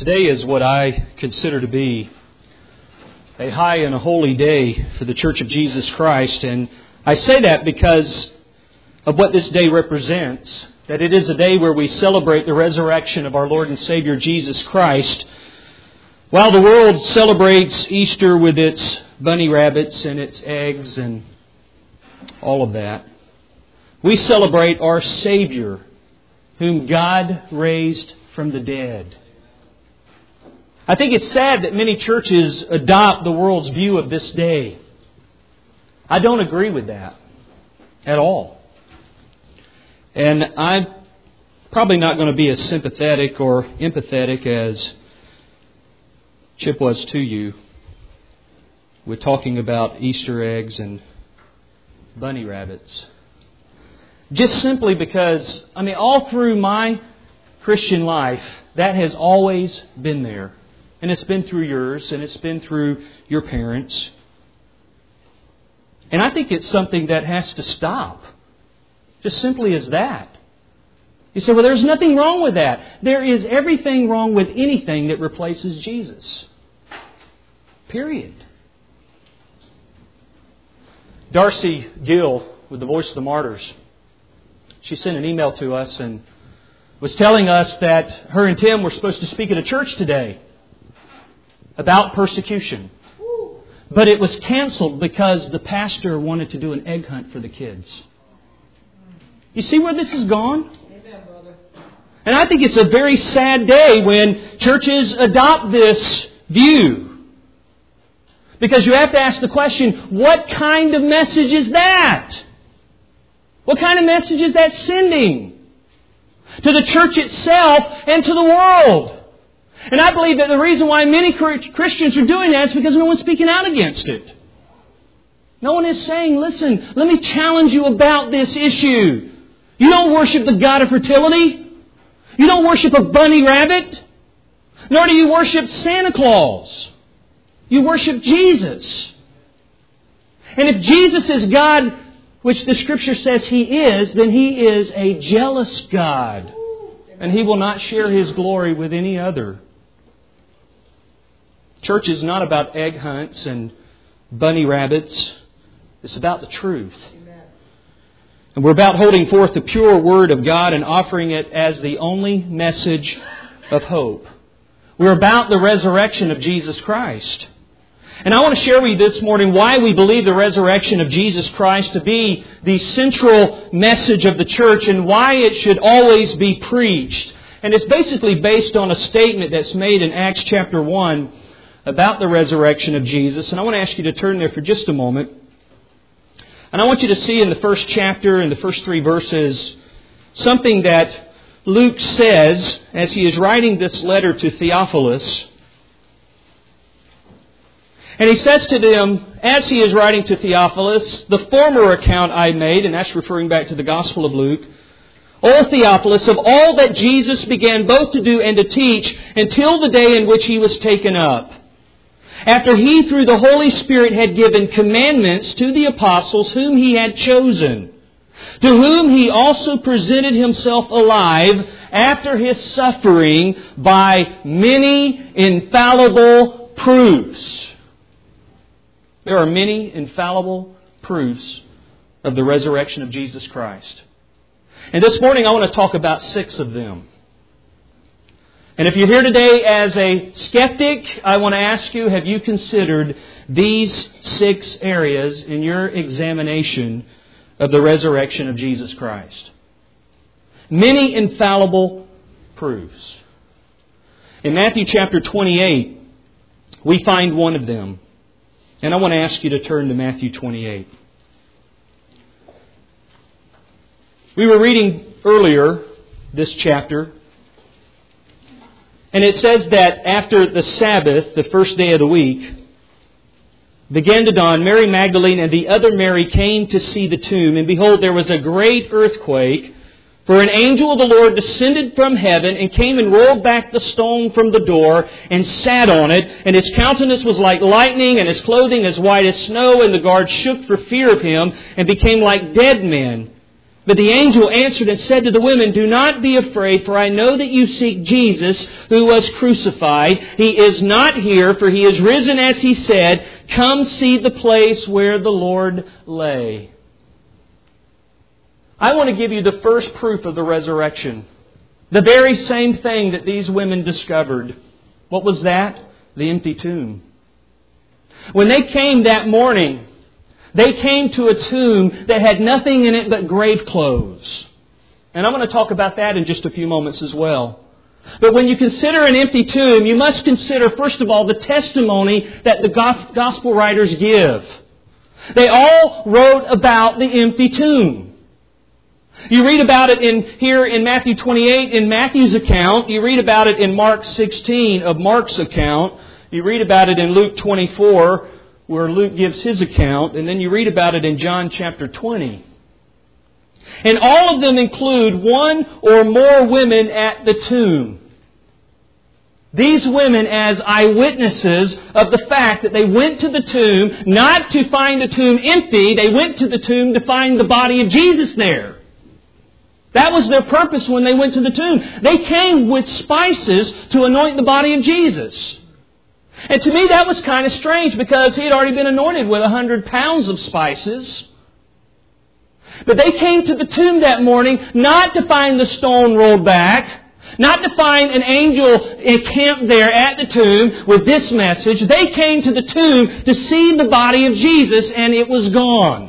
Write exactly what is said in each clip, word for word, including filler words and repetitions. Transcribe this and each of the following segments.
Today is what I consider to be a high and a holy day for the Church of Jesus Christ. And I say that because of what this day represents. That it is a day where we celebrate the resurrection of our Lord and Savior Jesus Christ. While the world celebrates Easter with its bunny rabbits and its eggs and all of that, we celebrate our Savior, whom God raised from the dead. I think it's sad that many churches adopt the world's view of this day. I don't agree with that at all. And I'm probably not going to be as sympathetic or empathetic as Chip was to you with talking about Easter eggs and bunny rabbits. Just simply because, I mean, all through my Christian life, that has always been there. And it's been through yours, and it's been through your parents. And I think it's something that has to stop. Just simply as that. You say, well, there's nothing wrong with that. There is everything wrong with anything that replaces Jesus. Period. Darcy Gill, with the Voice of the Martyrs, she sent an email to us and was telling us that her and Tim were supposed to speak at a church today about persecution. But it was canceled because the pastor wanted to do an egg hunt for the kids. You see where this has gone? Amen, brother. And I think it's a very sad day when churches adopt this view. Because you have to ask the question, what kind of message is that? What kind of message is that sending? To the church itself and to the world. And I believe that the reason why many Christians are doing that is because no one's speaking out against it. No one is saying, listen, let me challenge you about this issue. You don't worship the God of fertility. You don't worship a bunny rabbit. Nor do you worship Santa Claus. You worship Jesus. And if Jesus is God, which the Scripture says He is, then He is a jealous God. And He will not share His glory with any other. Church is not about egg hunts and bunny rabbits. It's about the truth. Amen. And we're about holding forth the pure Word of God and offering it as the only message of hope. We're about the resurrection of Jesus Christ. And I want to share with you this morning why we believe the resurrection of Jesus Christ to be the central message of the church and why it should always be preached. And it's basically based on a statement that's made in Acts chapter one about the resurrection of Jesus. And I want to ask you to turn there for just a moment. And I want you to see in the first chapter, in the first three verses, something that Luke says as he is writing this letter to Theophilus. And he says to them, as he is writing to Theophilus, the former account I made, and that's referring back to the Gospel of Luke, O Theophilus, of all that Jesus began both to do and to teach until the day in which He was taken up, after He through the Holy Spirit had given commandments to the apostles whom He had chosen, to whom He also presented Himself alive after His suffering by many infallible proofs. There are many infallible proofs of the resurrection of Jesus Christ. And this morning I want to talk about six of them. And if you're here today as a skeptic, I want to ask you, have you considered these six areas in your examination of the resurrection of Jesus Christ? Many infallible proofs. In Matthew chapter twenty-eight, we find one of them. And I want to ask you to turn to Matthew twenty-eight. We were reading earlier this chapter. And it says that after the Sabbath, the first day of the week, began to dawn, Mary Magdalene and the other Mary came to see the tomb. And behold, there was a great earthquake. For an angel of the Lord descended from heaven and came and rolled back the stone from the door and sat on it. And His countenance was like lightning and His clothing as white as snow. And the guards shook for fear of Him and became like dead men. But the angel answered and said to the women, "Do not be afraid, for I know that you seek Jesus, who was crucified. He is not here, for He is risen as He said. Come see the place where the Lord lay." I want to give you the first proof of the resurrection. The very same thing that these women discovered. What was that? The empty tomb. When they came that morning, they came to a tomb that had nothing in it but grave clothes. And I'm going to talk about that in just a few moments as well. But when you consider an empty tomb, you must consider, first of all, the testimony that the gospel writers give. They all wrote about the empty tomb. You read about it in here in Matthew twenty-eight in Matthew's account. You read about it in Mark sixteen of Mark's account. You read about it in Luke twenty-four, where Luke gives his account. And then you read about it in John chapter twenty. And all of them include one or more women at the tomb. These women as eyewitnesses of the fact that they went to the tomb not to find the tomb empty. They went to the tomb to find the body of Jesus there. That was their purpose when they went to the tomb. They came with spices to anoint the body of Jesus. And to me that was kind of strange because He had already been anointed with a hundred pounds of spices. But they came to the tomb that morning not to find the stone rolled back, not to find an angel encamped there at the tomb with this message. They came to the tomb to see the body of Jesus, and it was gone.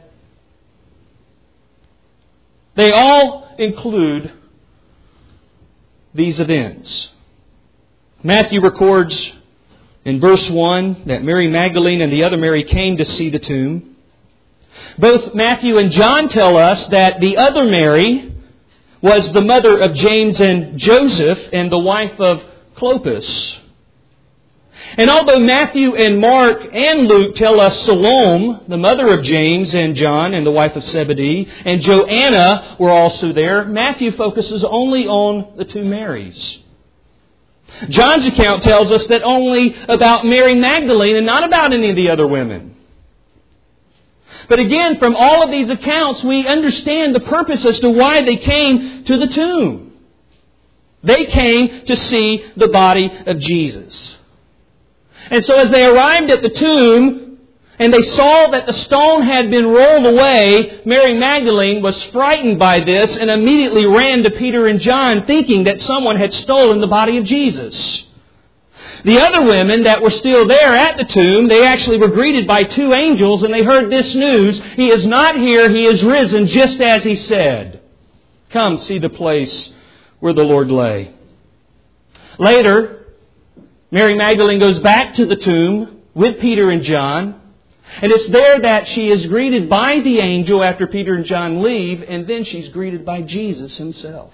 They all include these events. Matthew records in verse one that Mary Magdalene and the other Mary came to see the tomb. Both Matthew and John tell us that the other Mary was the mother of James and Joseph and the wife of Clopas. And although Matthew and Mark and Luke tell us Salome, the mother of James and John and the wife of Zebedee, and Joanna were also there, Matthew focuses only on the two Marys. John's account tells us that only about Mary Magdalene and not about any of the other women. But again, from all of these accounts, we understand the purpose as to why they came to the tomb. They came to see the body of Jesus. And so as they arrived at the tomb and they saw that the stone had been rolled away, Mary Magdalene was frightened by this and immediately ran to Peter and John thinking that someone had stolen the body of Jesus. The other women that were still there at the tomb, they actually were greeted by two angels and they heard this news: He is not here, He is risen, just as He said. Come see the place where the Lord lay. Later, Mary Magdalene goes back to the tomb with Peter and John. And it's there that she is greeted by the angel after Peter and John leave. And then she's greeted by Jesus Himself.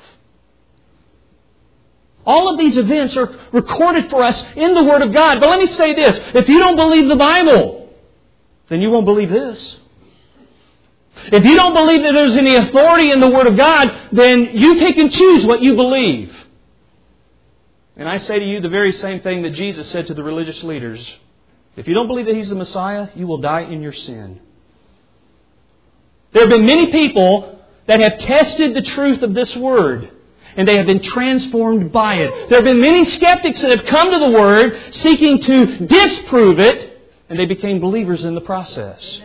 All of these events are recorded for us in the Word of God. But let me say this. If you don't believe the Bible, then you won't believe this. If you don't believe that there's any authority in the Word of God, then you pick and choose what you believe. And I say to you the very same thing that Jesus said to the religious leaders. If you don't believe that He's the Messiah, you will die in your sin. There have been many people that have tested the truth of this Word, and they have been transformed by it. There have been many skeptics that have come to the Word seeking to disprove it, and they became believers in the process.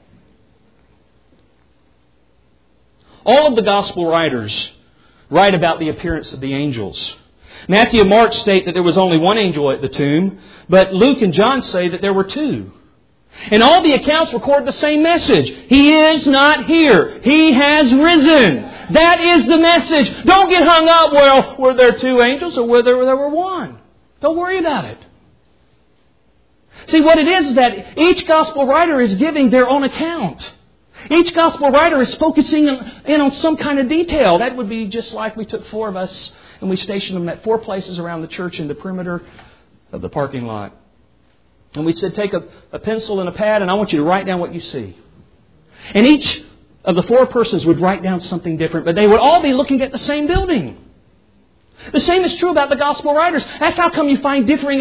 All of the Gospel writers write about the appearance of the angels. Matthew and Mark state that there was only one angel at the tomb, but Luke and John say that there were two. And all the accounts record the same message. He is not here. He has risen. That is the message. Don't get hung up, well, were there two angels or whether there were one? Don't worry about it. See, what it is is that each gospel writer is giving their own account. Each gospel writer is focusing in on some kind of detail. That would be just like we took four of us and we stationed them at four places around the church in the perimeter of the parking lot. And we said, take a, a pencil and a pad and I want you to write down what you see. And each of the four persons would write down something different, but they would all be looking at the same building. The same is true about the gospel writers. That's how come you find differing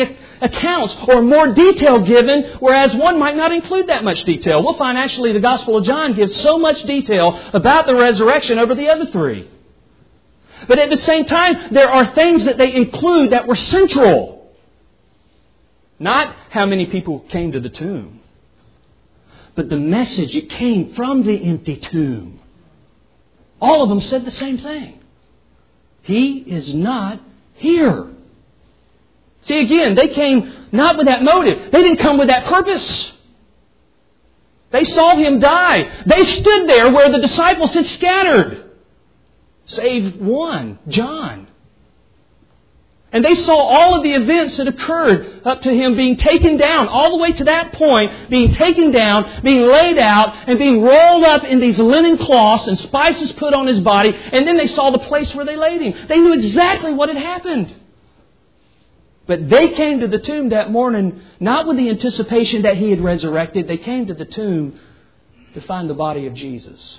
accounts or more detail given, whereas one might not include that much detail. We'll find actually the Gospel of John gives so much detail about the resurrection over the other three. But at the same time, there are things that they include that were central. Not how many people came to the tomb, but the message that came from the empty tomb. All of them said the same thing. He is not here. See, again, they came not with that motive. They didn't come with that purpose. They saw Him die. They stood there where the disciples had scattered, save one, John. And they saw all of the events that occurred up to Him being taken down, all the way to that point, being taken down, being laid out, and being rolled up in these linen cloths and spices put on His body. And then they saw the place where they laid Him. They knew exactly what had happened. But they came to the tomb that morning not with the anticipation that He had resurrected. They came to the tomb to find the body of Jesus.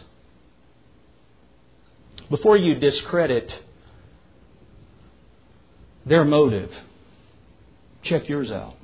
Before you discredit their motive, check yours out.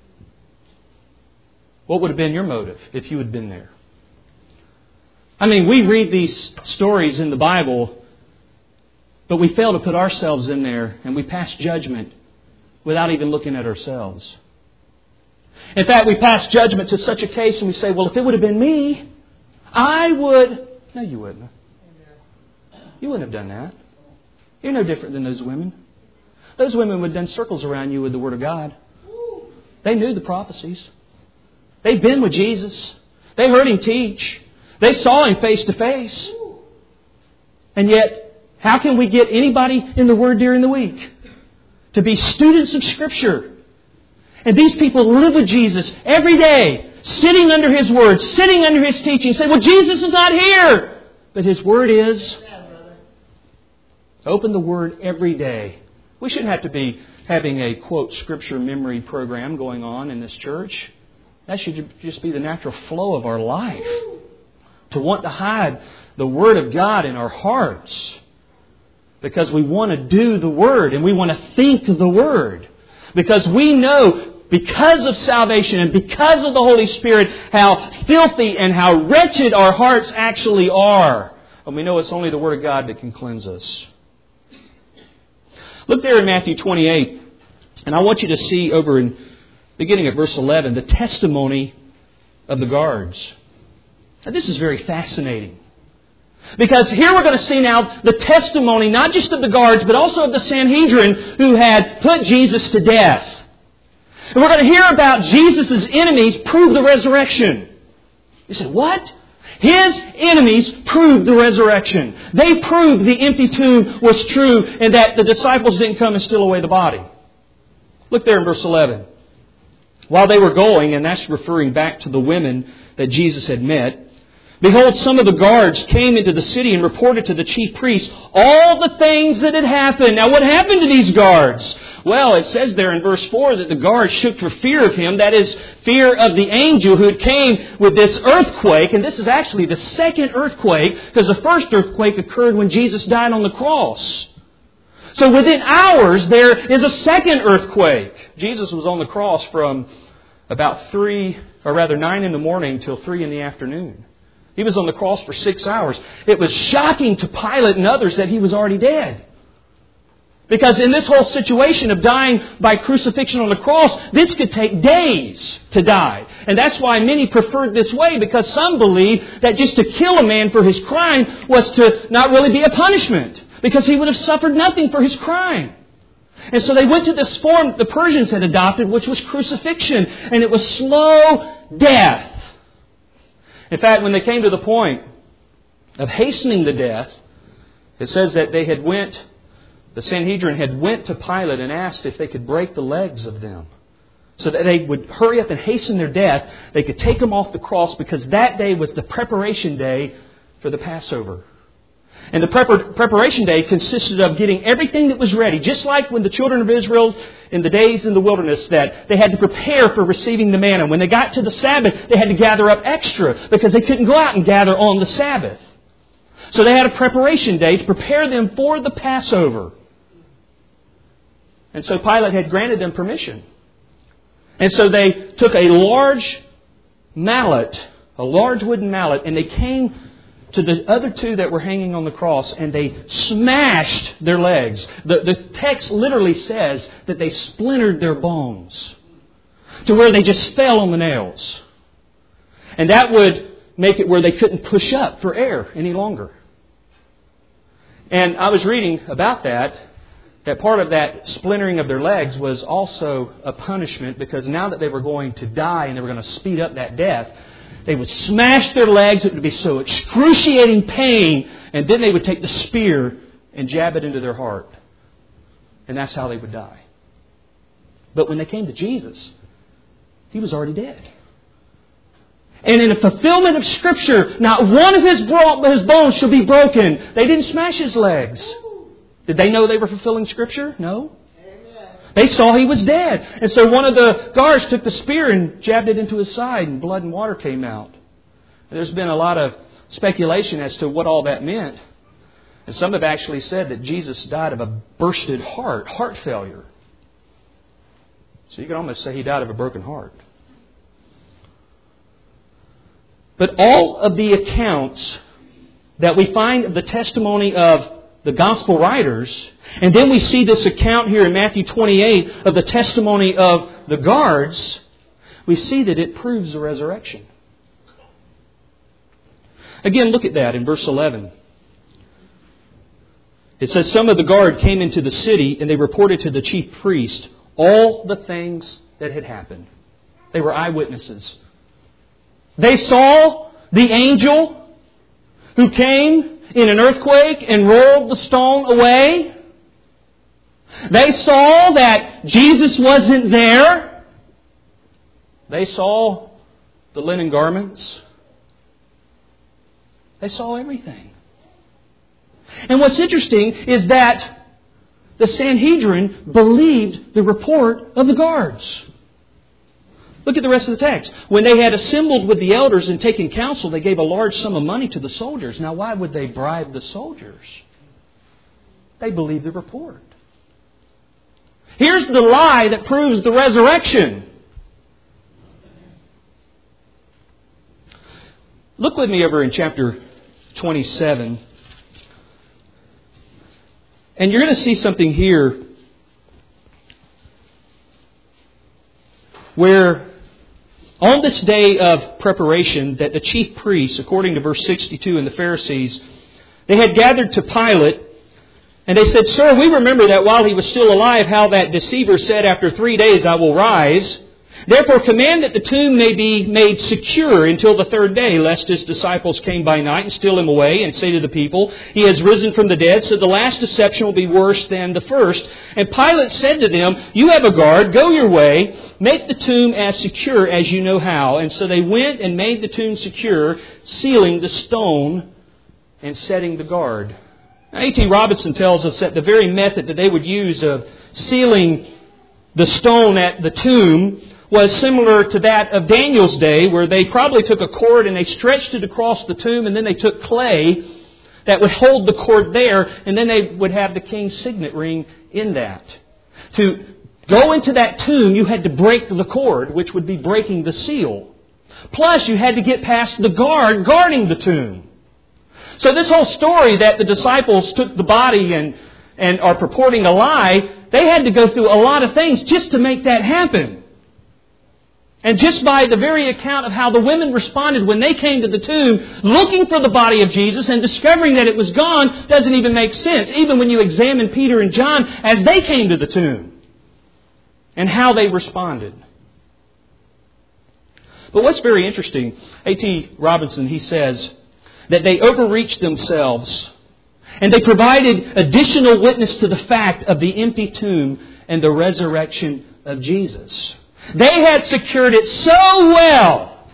What would have been your motive if you had been there? I mean, we read these stories in the Bible, but we fail to put ourselves in there, and we pass judgment without even looking at ourselves. In fact, we pass judgment to such a case and we say, well, if it would have been me, I would... No, you wouldn't. You wouldn't have done that. You're no different than those women. Those women would have done circles around you with the Word of God. They knew the prophecies. They'd been with Jesus. They heard Him teach. They saw Him face to face. And yet, how can we get anybody in the Word during the week to be students of Scripture? And these people live with Jesus every day, sitting under His Word, sitting under His teaching, say, well, Jesus is not here. But His Word is. Open the Word every day. We shouldn't have to be having a, quote, Scripture memory program going on in this church. That should just be the natural flow of our life. To want to hide the Word of God in our hearts. Because we want to do the Word and we want to think the Word. Because we know, because of salvation and because of the Holy Spirit, how filthy and how wretched our hearts actually are. And we know it's only the Word of God that can cleanse us. Look there in Matthew twenty-eight, and I want you to see over in beginning at verse eleven, the testimony of the guards. Now, this is very fascinating. Because here we're going to see now the testimony, not just of the guards, but also of the Sanhedrin who had put Jesus to death. And we're going to hear about Jesus' enemies prove the resurrection. You say, what? His enemies proved the resurrection. They proved the empty tomb was true and that the disciples didn't come and steal away the body. Look there in verse eleven. While they were going, and that's referring back to the women that Jesus had met, behold, some of the guards came into the city and reported to the chief priests all the things that had happened. Now, what happened to these guards? Well, it says there in verse four that the guards shook for fear of Him. That is, fear of the angel who had came with this earthquake. And this is actually the second earthquake, because the first earthquake occurred when Jesus died on the cross. So within hours, there is a second earthquake. Jesus was on the cross from about three, or rather nine in the morning till three in the afternoon. He was on the cross for six hours. It was shocking to Pilate and others that He was already dead. Because in this whole situation of dying by crucifixion on the cross, this could take days to die. And that's why many preferred this way, because some believed that just to kill a man for his crime was to not really be a punishment, because he would have suffered nothing for his crime. And so they went to this form that the Persians had adopted, which was crucifixion. And it was slow death. In fact, when they came to the point of hastening the death, it says that they had went, the Sanhedrin had went to Pilate and asked if they could break the legs of them, so that they would hurry up and hasten their death. They could take them off the cross, because that day was the preparation day for the Passover. And the prepar- preparation day consisted of getting everything that was ready, just like when the children of Israel in the days in the wilderness, that they had to prepare for receiving the manna. When they got to the Sabbath, they had to gather up extra because they couldn't go out and gather on the Sabbath. So they had a preparation day to prepare them for the Passover. And so Pilate had granted them permission And so they took a large mallet, a large wooden mallet, and they came to the other two that were hanging on the cross, and they smashed their legs. The, the text literally says that they splintered their bones to where they just fell on the nails. And that would make it where they couldn't push up for air any longer. And I was reading about that, that part of that splintering of their legs was also a punishment, because now that they were going to die and they were going to speed up that death, they would smash their legs. It would be so excruciating pain. And then they would take the spear and jab it into their heart. And that's how they would die. But when they came to Jesus, He was already dead. And in the fulfillment of Scripture, not one of His, bro- his bones shall be broken. They didn't smash His legs. Did they know they were fulfilling Scripture? No. They saw He was dead. And so one of the guards took the spear and jabbed it into His side, and blood and water came out. There's been a lot of speculation as to what all that meant. And some have actually said that Jesus died of a bursted heart, heart failure. So you could almost say He died of a broken heart. But all of the accounts that we find of the testimony of the Gospel writers, and then we see this account here in Matthew twenty-eight of the testimony of the guards, we see that it proves the resurrection. Again, look at that in verse eleven. It says, some of the guard came into the city, and they reported to the chief priest all the things that had happened. They were eyewitnesses. They saw the angel who came in an earthquake and rolled the stone away. They saw that Jesus wasn't there. They saw the linen garments. They saw everything. And what's interesting is that the Sanhedrin believed the report of the guards. Look at the rest of the text. When they had assembled with the elders and taken counsel, they gave a large sum of money to the soldiers. Now, why would they bribe the soldiers? They believed the report. Here's the lie that proves the resurrection. Look with me over in chapter twenty-seven. And you're going to see something here where on this day of preparation that the chief priests, according to verse sixty-two, and the Pharisees, they had gathered to Pilate, and they said, Sir, we remember that while He was still alive, how that deceiver said, after three days I will rise. Therefore command that the tomb may be made secure until the third day, lest His disciples came by night and steal Him away, and say to the people, He has risen from the dead, so the last deception will be worse than the first. And Pilate said to them, You have a guard, go your way, make the tomb as secure as you know how. And so they went and made the tomb secure, sealing the stone and setting the guard. Now, A T Robinson tells us that the very method that they would use of sealing the stone at the tomb was similar to that of Daniel's day, where they probably took a cord and they stretched it across the tomb, and then they took clay that would hold the cord there, and then they would have the king's signet ring in that. To go into that tomb, you had to break the cord, which would be breaking the seal. Plus, you had to get past the guard guarding the tomb. So this whole story that the disciples took the body and, and are purporting a lie, they had to go through a lot of things just to make that happen. And just by the very account of how the women responded when they came to the tomb looking for the body of Jesus and discovering that it was gone doesn't even make sense. Even when you examine Peter and John as they came to the tomb and how they responded. But what's very interesting, A T Robinson, he says that they overreached themselves and they provided additional witness to the fact of the empty tomb and the resurrection of Jesus. They had secured it so well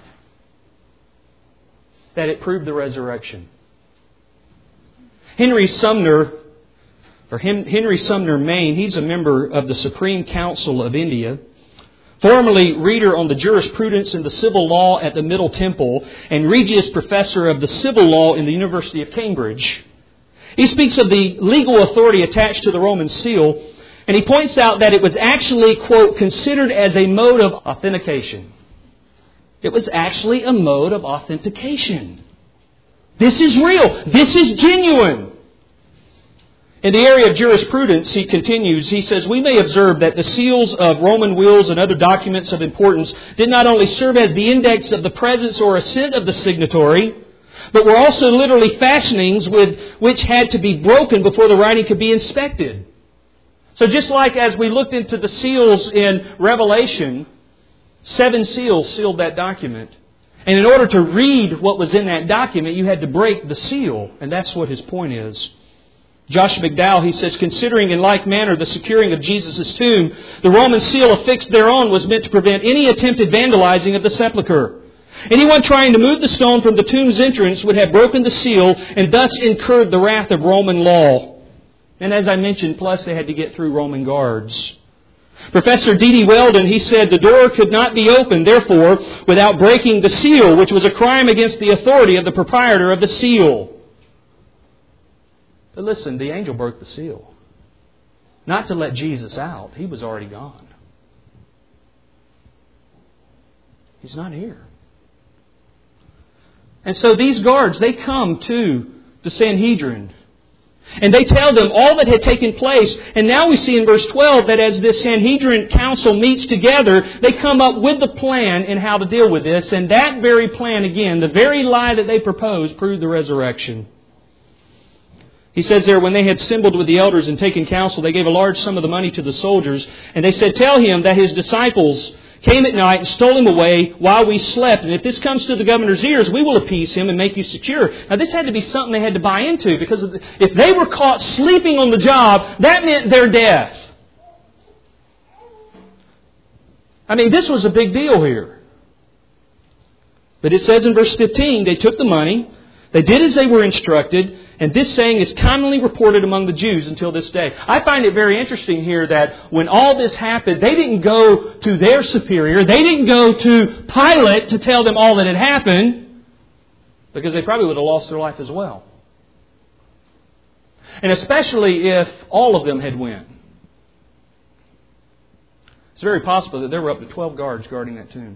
that it proved the resurrection. Henry Sumner, or Henry Sumner Maine, he's a member of the Supreme Council of India, formerly reader on the jurisprudence and the civil law at the Middle Temple, and Regius Professor of the Civil Law in the University of Cambridge. He speaks of the legal authority attached to the Roman seal. And he points out that it was actually, quote, considered as a mode of authentication. It was actually a mode of authentication. This is real. This is genuine. In the area of jurisprudence, he continues, he says, we may observe that the seals of Roman wills and other documents of importance did not only serve as the index of the presence or assent of the signatory, but were also literally fastenings with which had to be broken before the writing could be inspected. So just like as we looked into the seals in Revelation, seven seals sealed that document. And in order to read what was in that document, you had to break the seal. And that's what his point is. Josh McDowell, he says, considering in like manner the securing of Jesus' tomb, the Roman seal affixed thereon was meant to prevent any attempted vandalizing of the sepulchre. Anyone trying to move the stone from the tomb's entrance would have broken the seal and thus incurred the wrath of Roman law. And as I mentioned, plus they had to get through Roman guards. Professor D D Weldon, he said, the door could not be opened, therefore, without breaking the seal, which was a crime against the authority of the proprietor of the seal. But listen, the angel broke the seal. Not to let Jesus out. He was already gone. He's not here. And so these guards, they come to the Sanhedrin. And they tell them all that had taken place. And now we see in verse twelve that as this Sanhedrin council meets together, they come up with the plan in how to deal with this. And that very plan, again, the very lie that they proposed, proved the resurrection. He says there, when they had assembled with the elders and taken counsel, they gave a large sum of the money to the soldiers. And they said, tell him that his disciples came at night and stole him away while we slept. And if this comes to the governor's ears, we will appease him and make you secure. Now this had to be something they had to buy into, because if they were caught sleeping on the job, that meant their death. I mean, this was a big deal here. But it says in verse fifteen, they took the money, they did as they were instructed, and this saying is commonly reported among the Jews until this day. I find it very interesting here that when all this happened, they didn't go to their superior. They didn't go to Pilate to tell them all that had happened, because they probably would have lost their life as well. And especially if all of them had went. It's very possible that there were up to twelve guards guarding that tomb.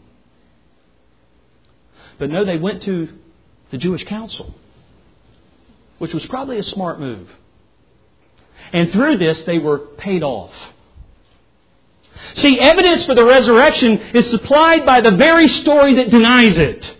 But no, they went to the Jewish council, which was probably a smart move. And through this, they were paid off. See, evidence for the resurrection is supplied by the very story that denies it.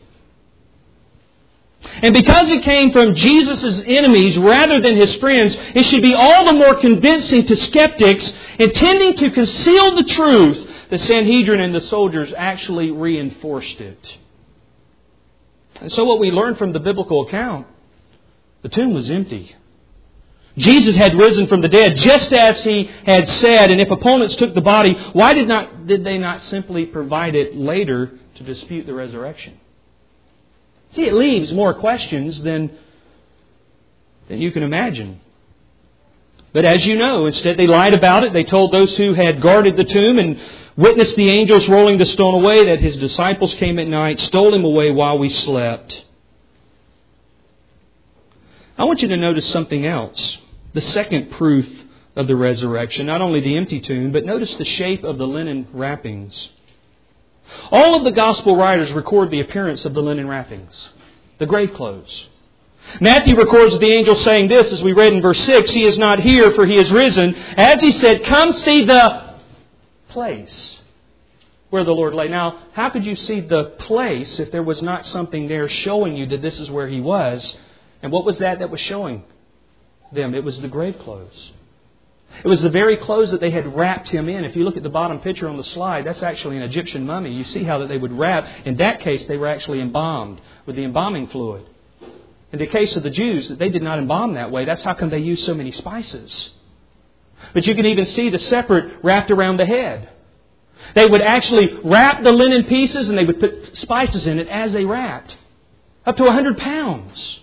And because it came from Jesus' enemies rather than His friends, it should be all the more convincing to skeptics intending to conceal the truth. The Sanhedrin and the soldiers actually reinforced it. And so what we learn from the biblical account, the tomb was empty. Jesus had risen from the dead just as He had said. And if opponents took the body, why did not did they not simply provide it later to dispute the resurrection? See, it leaves more questions than, than you can imagine. But as you know, instead they lied about it. They told those who had guarded the tomb and witnessed the angels rolling the stone away that His disciples came at night, stole Him away while we slept. I want you to notice something else. The second proof of the resurrection. Not only the empty tomb, but notice the shape of the linen wrappings. All of the gospel writers record the appearance of the linen wrappings, the grave clothes. Matthew records the angel saying this, as we read in verse six, He is not here, for He is risen. As He said, come see the place where the Lord lay. Now, how could you see the place if there was not something there showing you that this is where He was? And what was that that was showing them? It was the grave clothes. It was the very clothes that they had wrapped Him in. If you look at the bottom picture on the slide, that's actually an Egyptian mummy. You see how that they would wrap. In that case, they were actually embalmed with the embalming fluid. In the case of the Jews, they did not embalm that way. That's how come they used so many spices. But you can even see the separate wrapped around the head. They would actually wrap the linen pieces and they would put spices in it as they wrapped. Up to one hundred pounds.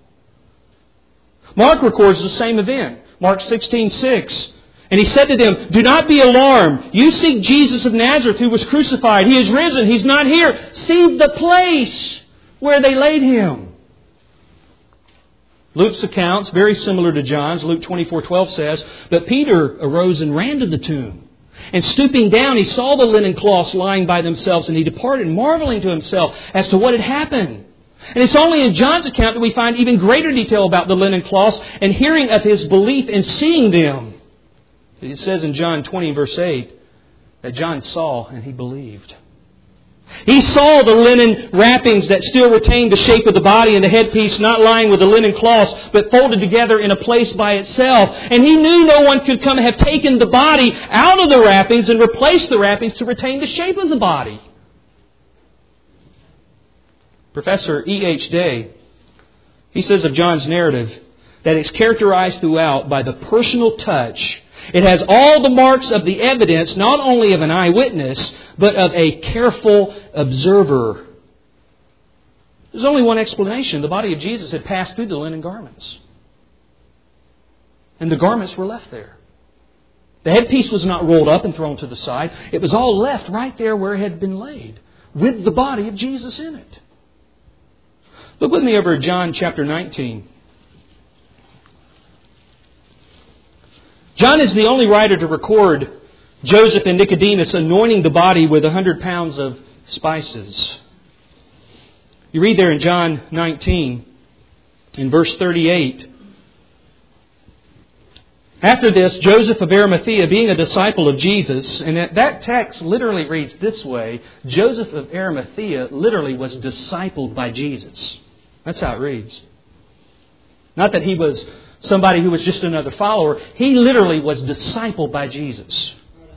Mark records the same event. Mark sixteen six. And He said to them, do not be alarmed. You seek Jesus of Nazareth who was crucified. He is risen. He's not here. See the place where they laid Him. Luke's account's very similar to John's. Luke twenty-four twelve says, "But Peter arose and ran to the tomb. And stooping down, he saw the linen cloths lying by themselves, and he departed, marveling to himself as to what had happened." And it's only in John's account that we find even greater detail about the linen cloths and hearing of his belief in seeing them. It says in John twenty verse eight that John saw and he believed. He saw the linen wrappings that still retained the shape of the body and the headpiece not lying with the linen cloths but folded together in a place by itself. And he knew no one could come and have taken the body out of the wrappings and replaced the wrappings to retain the shape of the body. Professor E H Day, he says of John's narrative that it's characterized throughout by the personal touch. It has all the marks of the evidence, not only of an eyewitness, but of a careful observer. There's only one explanation. The body of Jesus had passed through the linen garments. And the garments were left there. The headpiece was not rolled up and thrown to the side. It was all left right there where it had been laid, with the body of Jesus in it. Look with me over at John chapter nineteen. John is the only writer to record Joseph and Nicodemus anointing the body with a hundred pounds of spices. You read there in John nineteen, in verse thirty-eight. After this, Joseph of Arimathea, being a disciple of Jesus, and that text literally reads this way, Joseph of Arimathea literally was discipled by Jesus. That's how it reads. Not that he was somebody who was just another follower. He literally was discipled by Jesus.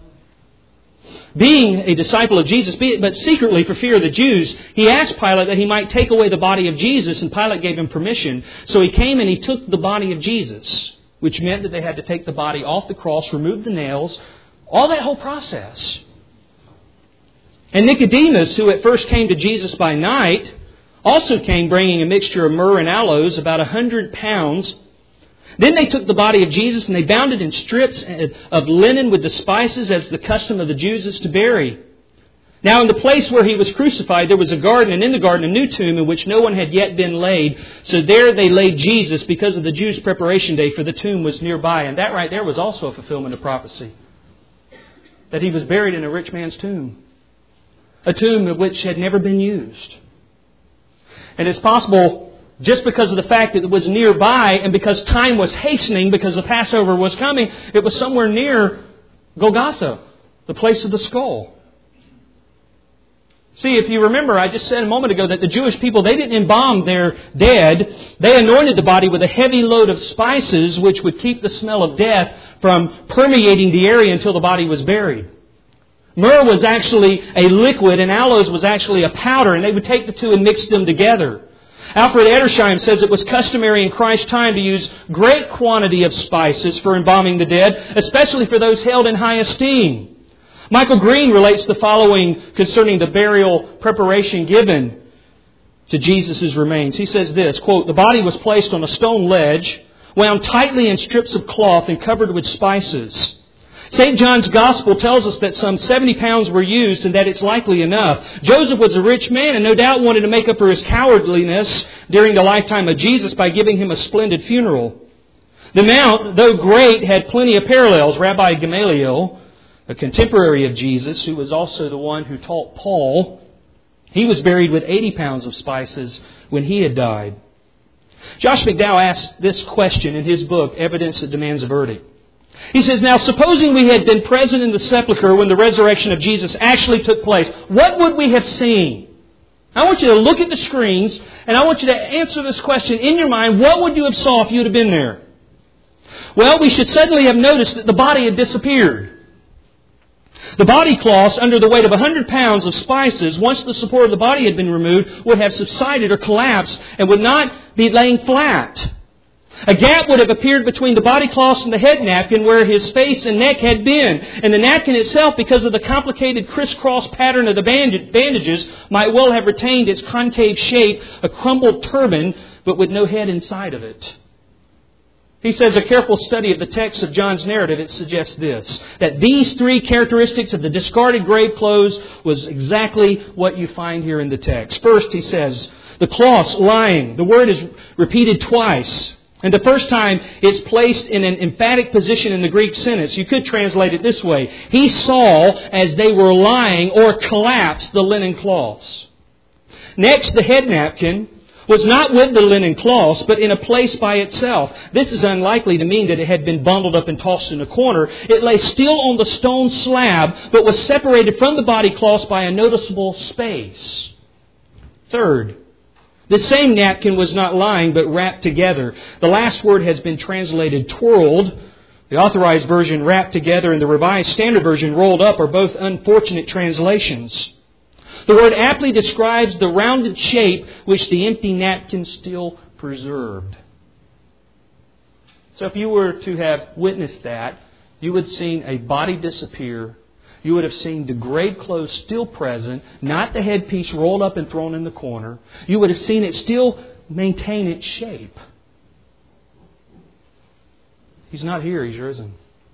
Being a disciple of Jesus, but secretly for fear of the Jews, he asked Pilate that he might take away the body of Jesus, and Pilate gave him permission. So he came and he took the body of Jesus, which meant that they had to take the body off the cross, remove the nails, all that whole process. And Nicodemus, who at first came to Jesus by night, also came bringing a mixture of myrrh and aloes, about a hundred pounds. Then they took the body of Jesus and they bound it in strips of linen with the spices, as the custom of the Jews is to bury. Now in the place where he was crucified there was a garden, and in the garden a new tomb in which no one had yet been laid. So there they laid Jesus because of the Jews' preparation day, for the tomb was nearby. And that right there was also a fulfillment of prophecy. That he was buried in a rich man's tomb. A tomb of which had never been used. And it's possible, just because of the fact that it was nearby and because time was hastening, because the Passover was coming, it was somewhere near Golgotha, the place of the skull. See, if you remember, I just said a moment ago that the Jewish people, they didn't embalm their dead. They anointed the body with a heavy load of spices, which would keep the smell of death from permeating the area until the body was buried. Myrrh was actually a liquid and aloes was actually a powder, and they would take the two and mix them together. Alfred Edersheim says it was customary in Christ's time to use great quantity of spices for embalming the dead, especially for those held in high esteem. Michael Green relates the following concerning the burial preparation given to Jesus' remains. He says this, quote, "The body was placed on a stone ledge, wound tightly in strips of cloth and covered with spices. Saint John's Gospel tells us that some seventy pounds were used, and that it's likely enough. Joseph was a rich man and no doubt wanted to make up for his cowardliness during the lifetime of Jesus by giving him a splendid funeral. The Mount, though great, had plenty of parallels. Rabbi Gamaliel, a contemporary of Jesus, who was also the one who taught Paul, he was buried with eighty pounds of spices when he had died." Josh McDowell asked this question in his book, Evidence That Demands a Verdict. He says, "Now, supposing we had been present in the sepulchre when the resurrection of Jesus actually took place, what would we have seen?" I want you to look at the screens, and I want you to answer this question in your mind. What would you have saw if you would have been there? Well, we should suddenly have noticed that the body had disappeared. The body cloths, under the weight of a hundred pounds of spices, once the support of the body had been removed, would have subsided or collapsed and would not be laying flat. A gap would have appeared between the body cloths and the head napkin where his face and neck had been. And the napkin itself, because of the complicated crisscross pattern of the bandages, might well have retained its concave shape, a crumbled turban, but with no head inside of it. He says a careful study of the text of John's narrative, it suggests this, that these three characteristics of the discarded grave clothes was exactly what you find here in the text. First, he says, the cloths lying. The word is repeated twice. And the first time it's placed in an emphatic position in the Greek sentence. You could translate it this way. He saw as they were lying or collapsed the linen cloths. Next, the head napkin was not with the linen cloths, but in a place by itself. This is unlikely to mean that it had been bundled up and tossed in a corner. It lay still on the stone slab, but was separated from the body cloths by a noticeable space. Third, the same napkin was not lying, but wrapped together. The last word has been translated twirled. The Authorized Version, wrapped together, and the Revised Standard Version, rolled up, are both unfortunate translations. The word aptly describes the rounded shape which the empty napkin still preserved. So if you were to have witnessed that, you would have seen a body disappear. You would have seen the grave clothes still present, not the headpiece rolled up and thrown in the corner. You would have seen it still maintain its shape. He's not here, He's risen.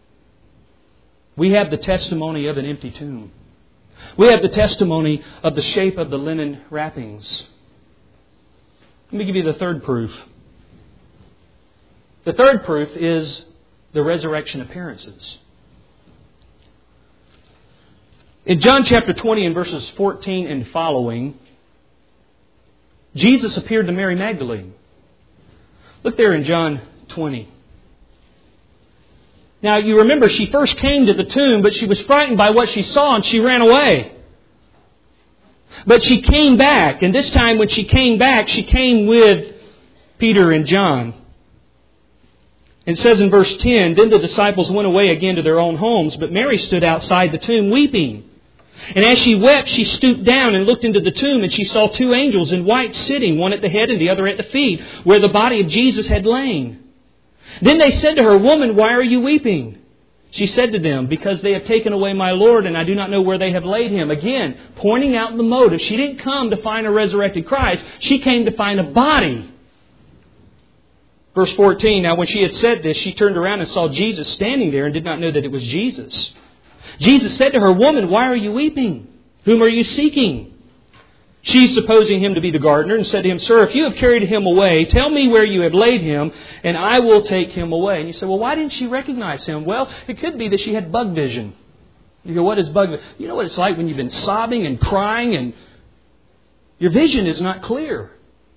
We have the testimony of an empty tomb. We have the testimony of the shape of the linen wrappings. Let me give you the third proof. The third proof is the resurrection appearances. In John chapter twenty and verses fourteen and following, Jesus appeared to Mary Magdalene. Look there in John twenty. Now, you remember she first came to the tomb, but she was frightened by what she saw and she ran away. But she came back, and this time when she came back, she came with Peter and John. It says in verse ten, Then the disciples went away again to their own homes, but Mary stood outside the tomb weeping. And as she wept, she stooped down and looked into the tomb, and she saw two angels in white sitting, one at the head and the other at the feet, where the body of Jesus had lain. Then they said to her, Woman, why are you weeping? She said to them, Because they have taken away my Lord, and I do not know where they have laid him. Again, pointing out the motive. She didn't come to find a resurrected Christ. She came to find a body. Verse fourteen, Now when she had said this, she turned around and saw Jesus standing there and did not know that it was Jesus. Jesus said to her, Woman, why are you weeping? Whom are you seeking? She, supposing him to be the gardener, and said to him, Sir, if you have carried him away, tell me where you have laid him, and I will take him away. And you say, well, why didn't she recognize him? Well, it could be that she had bug vision. You go, what is bug vision? You know what it's like when you've been sobbing and crying and your vision is not clear.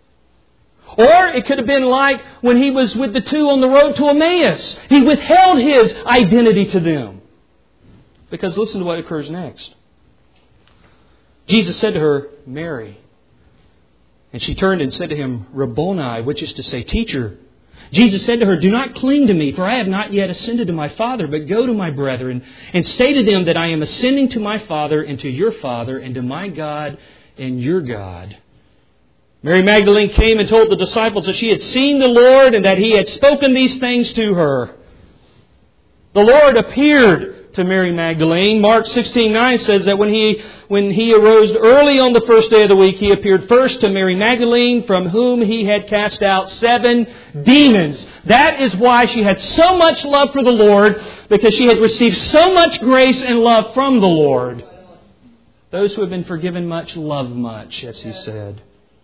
Or it could have been like when he was with the two on the road to Emmaus. He withheld his identity to them. Because listen to what occurs next. Jesus said to her, Mary. And she turned and said to him, Rabboni, which is to say, Teacher. Jesus said to her, Do not cling to me, for I have not yet ascended to my Father, but go to my brethren and say to them that I am ascending to my Father and to your Father and to my God and your God. Mary Magdalene came and told the disciples that she had seen the Lord and that He had spoken these things to her. The Lord appeared to Mary Magdalene. Mark sixteen nine says that when he when he arose early on the first day of the week, He appeared first to Mary Magdalene, from whom He had cast out seven demons. That is why she had so much love for the Lord, because she had received so much grace and love from the Lord. Those who have been forgiven much love much, as He said.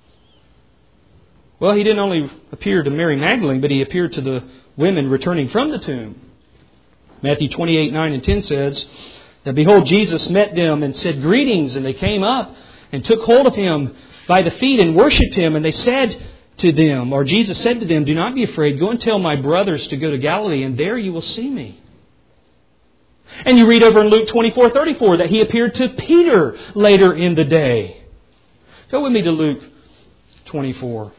Well, He didn't only appear to Mary Magdalene, but He appeared to the women returning from the tomb. Matthew twenty-eight, nine and ten says that, Behold, Jesus met them and said, Greetings. And they came up and took hold of Him by the feet and worshipped Him. And they said to them, or Jesus said to them, Do not be afraid. Go and tell my brothers to go to Galilee, and there you will see me. And you read over in Luke twenty-four, thirty-four that He appeared to Peter later in the day. Go with me to Luke twenty-four.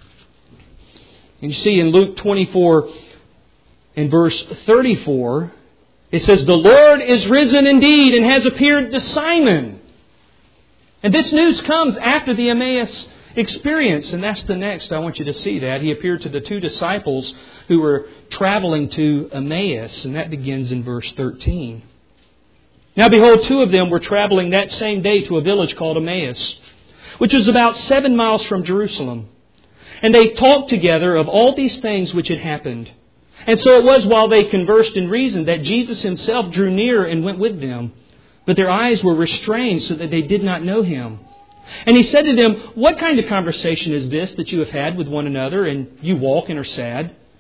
And you see in Luke twenty-four, in verse thirty-four, it says, The Lord is risen indeed and has appeared to Simon. And this news comes after the Emmaus experience. And that's the next. I want you to see that. He appeared to the two disciples who were traveling to Emmaus. And that begins in verse thirteen. Now behold, two of them were traveling that same day to a village called Emmaus, which was about seven miles from Jerusalem. And they talked together of all these things which had happened. And so it was while they conversed and reasoned that Jesus Himself drew near and went with them. But their eyes were restrained so that they did not know Him. And He said to them, What kind of conversation is this that you have had with one another, and you walk and are sad?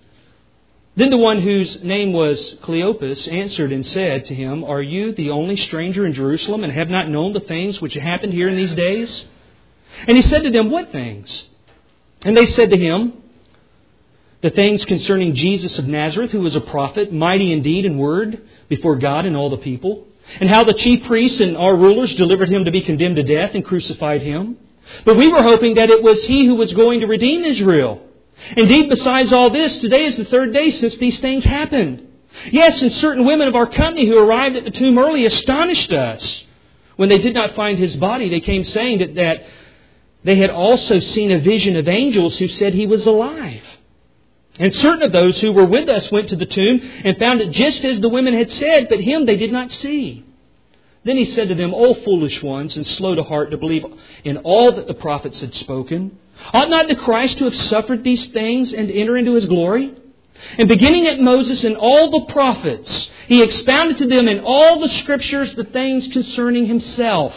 Then the one whose name was Cleopas answered and said to him, Are you the only stranger in Jerusalem, and have not known the things which happened here in these days? And he said to them, What things? And they said to him, The things concerning Jesus of Nazareth, who was a prophet, mighty in deed and word before God and all the people, and how the chief priests and our rulers delivered him to be condemned to death and crucified him. But we were hoping that it was he who was going to redeem Israel. Indeed, besides all this, today is the third day since these things happened. Yes, and certain women of our company who arrived at the tomb early astonished us. When they did not find his body, they came saying that, that they had also seen a vision of angels who said he was alive. And certain of those who were with us went to the tomb and found it just as the women had said, but him they did not see. Then he said to them, O foolish ones, and slow to heart to believe in all that the prophets had spoken. Ought not the Christ to have suffered these things and enter into His glory? And beginning at Moses and all the prophets, He expounded to them in all the Scriptures the things concerning Himself.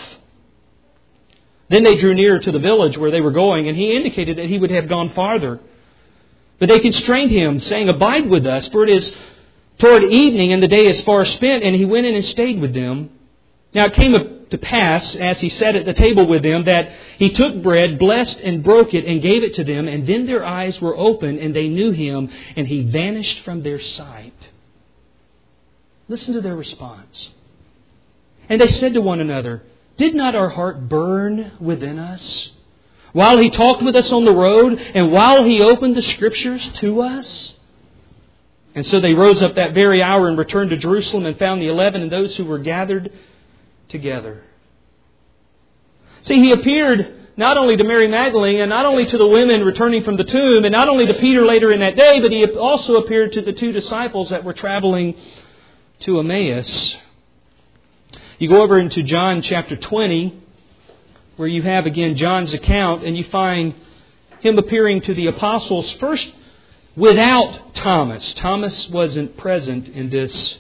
Then they drew near to the village where they were going, and He indicated that He would have gone farther. But they constrained Him, saying, Abide with us, for it is toward evening, and the day is far spent. And He went in and stayed with them. Now it came to pass, as He sat at the table with them, that He took bread, blessed and broke it, and gave it to them. And then their eyes were opened, and they knew Him, and He vanished from their sight. Listen to their response. And they said to one another, Did not our heart burn within us while He talked with us on the road, and while He opened the Scriptures to us? And so they rose up that very hour and returned to Jerusalem and found the eleven and those who were gathered together. See, He appeared not only to Mary Magdalene and not only to the women returning from the tomb and not only to Peter later in that day, but He also appeared to the two disciples that were traveling to Emmaus. You go over into John chapter twenty, where you have again John's account, and you find Him appearing to the apostles first without Thomas. Thomas wasn't present in this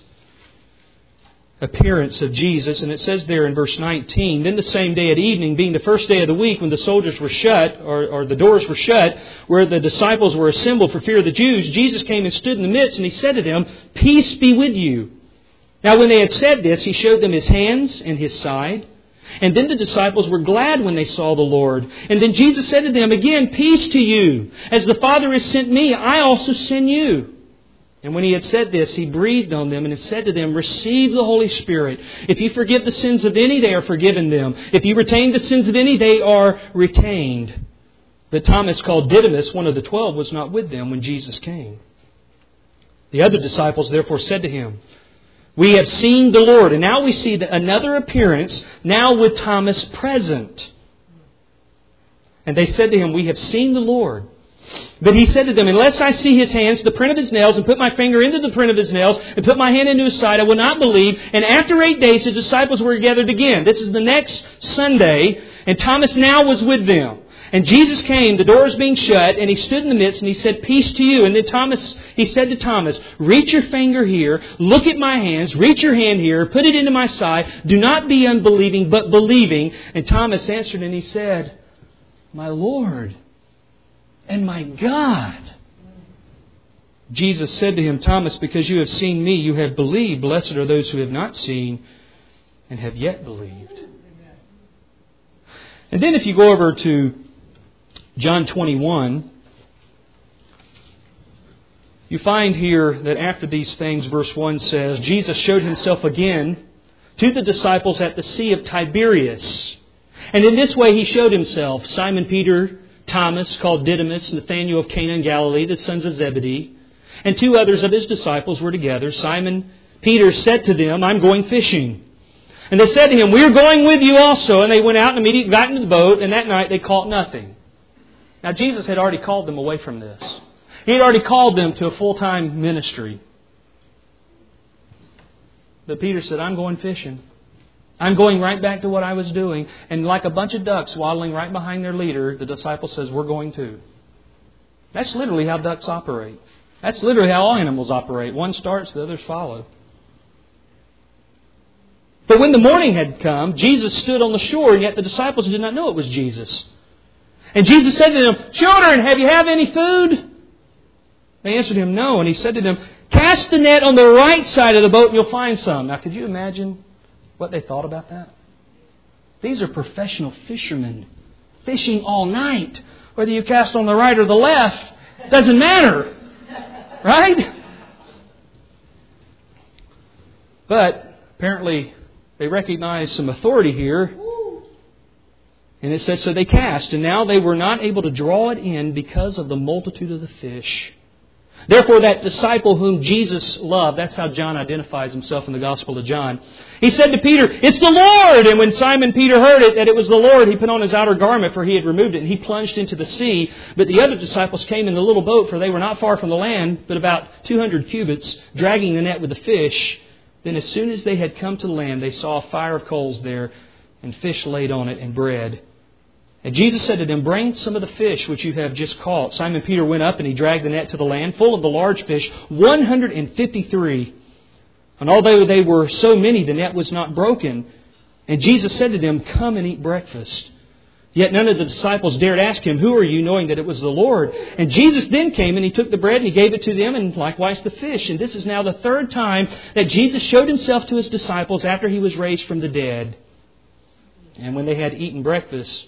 appearance of Jesus. And it says there in verse nineteen, Then the same day at evening, being the first day of the week, when the soldiers were shut, or, or the doors were shut, where the disciples were assembled for fear of the Jews, Jesus came and stood in the midst, and He said to them, Peace be with you. Now when they had said this, He showed them His hands and His side. And then the disciples were glad when they saw the Lord. And then Jesus said to them again, Peace to you. As the Father has sent me, I also send you. And when He had said this, He breathed on them and had said to them, Receive the Holy Spirit. If you forgive the sins of any, they are forgiven them. If you retain the sins of any, they are retained. But Thomas, called Didymus, one of the twelve, was not with them when Jesus came. The other disciples therefore said to Him, We have seen the Lord. And now we see another appearance, now with Thomas present. And they said to Him, We have seen the Lord. But He said to them, Unless I see His hands, the print of His nails, and put my finger into the print of His nails, and put my hand into His side, I will not believe. And after eight days, His disciples were gathered again. This is the next Sunday, and Thomas now was with them. And Jesus came, the doors being shut, and He stood in the midst, and He said, Peace to you. And then Thomas, He said to Thomas, Reach your finger here, look at my hands, reach your hand here, put it into my side. Do not be unbelieving, but believing. And Thomas answered, and he said, My Lord and my God. Jesus said to him, Thomas, because you have seen me, you have believed. Blessed are those who have not seen and have yet believed. And then if you go over to John twenty-one, you find here that after these things, verse one says, Jesus showed Himself again to the disciples at the Sea of Tiberias. And in this way He showed Himself. Simon Peter, Thomas, called Didymus, Nathanael of Cana in Galilee, the sons of Zebedee, and two others of His disciples were together. Simon Peter said to them, I'm going fishing. And they said to him, We are going with you also. And they went out and immediately got into the boat, and that night they caught nothing. Now Jesus had already called them away from this. He had already called them to a full-time ministry. But Peter said, I'm going fishing. I'm going right back to what I was doing. And like a bunch of ducks waddling right behind their leader, the disciple says, We're going too. That's literally how ducks operate. That's literally how all animals operate. One starts, the others follow. But when the morning had come, Jesus stood on the shore, and yet the disciples did not know it was Jesus. And Jesus said to them, Children, have you have any food? They answered him, no. And he said to them, cast the net on the right side of the boat and you'll find some. Now, could you imagine what they thought about that? These are professional fishermen fishing all night. Whether you cast on the right or the left, doesn't matter. Right? But apparently they recognized some authority here. And it says, so they cast. And now they were not able to draw it in because of the multitude of the fish. Therefore, that disciple whom Jesus loved, that's how John identifies himself in the Gospel of John. He said to Peter, it's the Lord! And when Simon Peter heard it, that it was the Lord, he put on his outer garment, for he had removed it, and he plunged into the sea. But the other disciples came in the little boat, for they were not far from the land, but about two hundred cubits, dragging the net with the fish. Then as soon as they had come to land, they saw a fire of coals there, and fish laid on it, and bread. And Jesus said to them, bring some of the fish which you have just caught. Simon Peter went up and he dragged the net to the land, full of the large fish, one hundred fifty-three. And although they were so many, the net was not broken. And Jesus said to them, come and eat breakfast. Yet none of the disciples dared ask him, who are you, knowing that it was the Lord? And Jesus then came and he took the bread and he gave it to them, and likewise the fish. And this is now the third time that Jesus showed himself to his disciples after he was raised from the dead. And when they had eaten breakfast,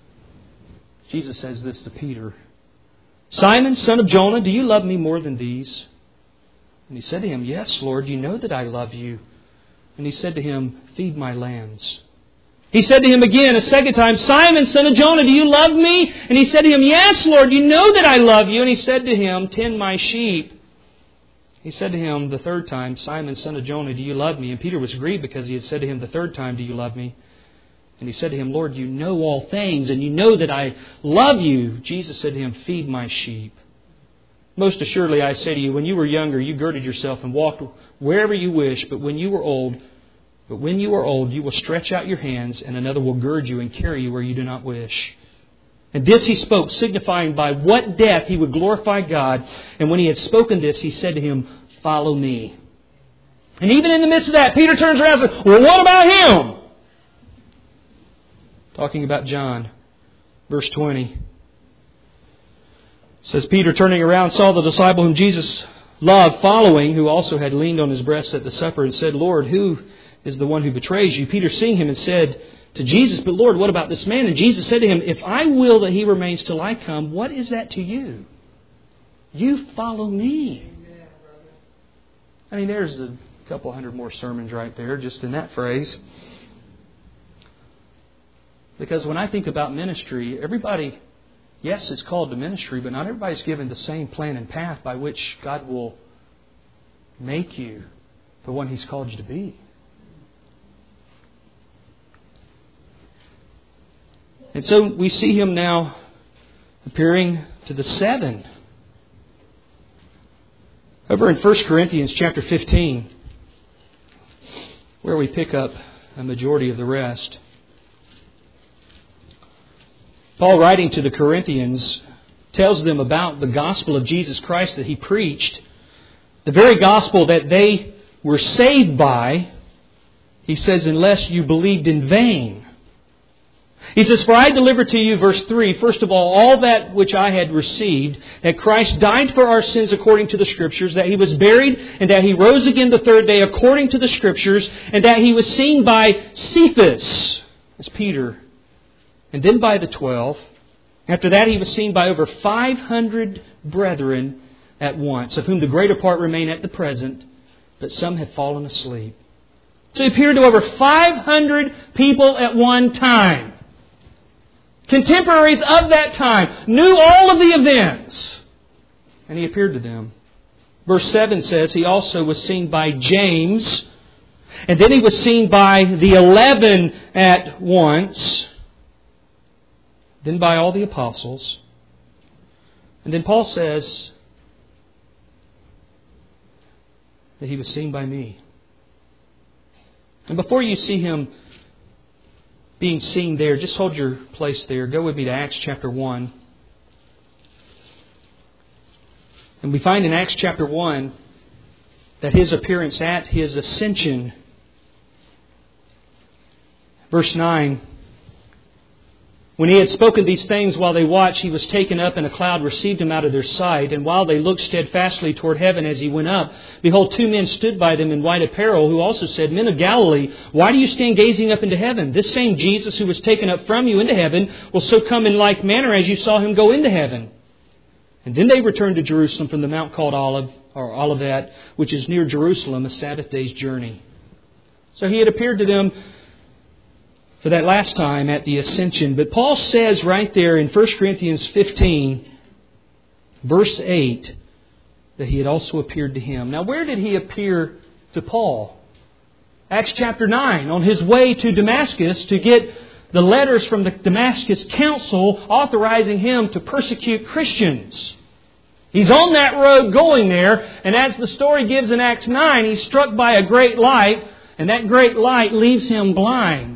Jesus says this to Peter, Simon, son of Jonah, do you love me more than these? And he said to him, yes, Lord, you know that I love you. And he said to him, feed my lambs. He said to him again a second time, Simon, son of Jonah, do you love me? And he said to him, yes, Lord, you know that I love you. And he said to him, tend my sheep. He said to him the third time, Simon, son of Jonah, do you love me? And Peter was grieved because he had said to him the third time, do you love me? And he said to him, Lord, you know all things, and you know that I love you. Jesus said to him, feed my sheep. Most assuredly, I say to you, when you were younger, you girded yourself and walked wherever you wished. But when you were old, but when you are old, you will stretch out your hands, and another will gird you and carry you where you do not wish. And this he spoke, signifying by what death he would glorify God. And when he had spoken this, he said to him, follow me. And even in the midst of that, Peter turns around and says, well, what about him? Talking about John. Verse twenty. It says, Peter, turning around, saw the disciple whom Jesus loved following, who also had leaned on his breast at the supper, and said, Lord, who is the one who betrays you? Peter, seeing him, and said to Jesus, but Lord, what about this man? And Jesus said to him, if I will that he remains till I come, what is that to you? You follow me. I mean, there's a couple hundred more sermons right there, just in that phrase. Because when I think about ministry, everybody, yes, is called to ministry, but not everybody's given the same plan and path by which God will make you the one He's called you to be. And so we see Him now appearing to the seven. Over in First Corinthians chapter fifteen, where we pick up a majority of the rest. Paul, writing to the Corinthians, tells them about the gospel of Jesus Christ that he preached. The very gospel that they were saved by. He says, unless you believed in vain. He says, for I delivered to you, verse three, first of all, all that which I had received, that Christ died for our sins according to the Scriptures, that He was buried, and that He rose again the third day according to the Scriptures, and that He was seen by Cephas, as Peter, and then by the twelve. After that, He was seen by over five hundred brethren at once, of whom the greater part remain at the present, but some have fallen asleep. So He appeared to over five hundred people at one time. Contemporaries of that time, knew all of the events. And He appeared to them. Verse seven says, He also was seen by James, and then He was seen by the eleven at once, then by all the apostles. And then Paul says that He was seen by me. And before you see Him being seen there, just hold your place there. Go with me to Acts chapter one. And we find in Acts chapter one that His appearance at His ascension. Verse nine. When he had spoken these things while they watched, he was taken up, and a cloud received him out of their sight. And while they looked steadfastly toward heaven as he went up, behold, two men stood by them in white apparel, who also said, Men of Galilee, why do you stand gazing up into heaven? This same Jesus who was taken up from you into heaven will so come in like manner as you saw him go into heaven. And then they returned to Jerusalem from the mount called Olive, or Olivet, which is near Jerusalem, a Sabbath day's journey. So he had appeared to them for that last time at the ascension. But Paul says right there in First Corinthians fifteen, verse eight, that he had also appeared to him. Now, where did he appear to Paul? Acts chapter nine, on his way to Damascus to get the letters from the Damascus council authorizing him to persecute Christians. He's on that road going there, and as the story gives in Acts nine, he's struck by a great light, and that great light leaves him blind.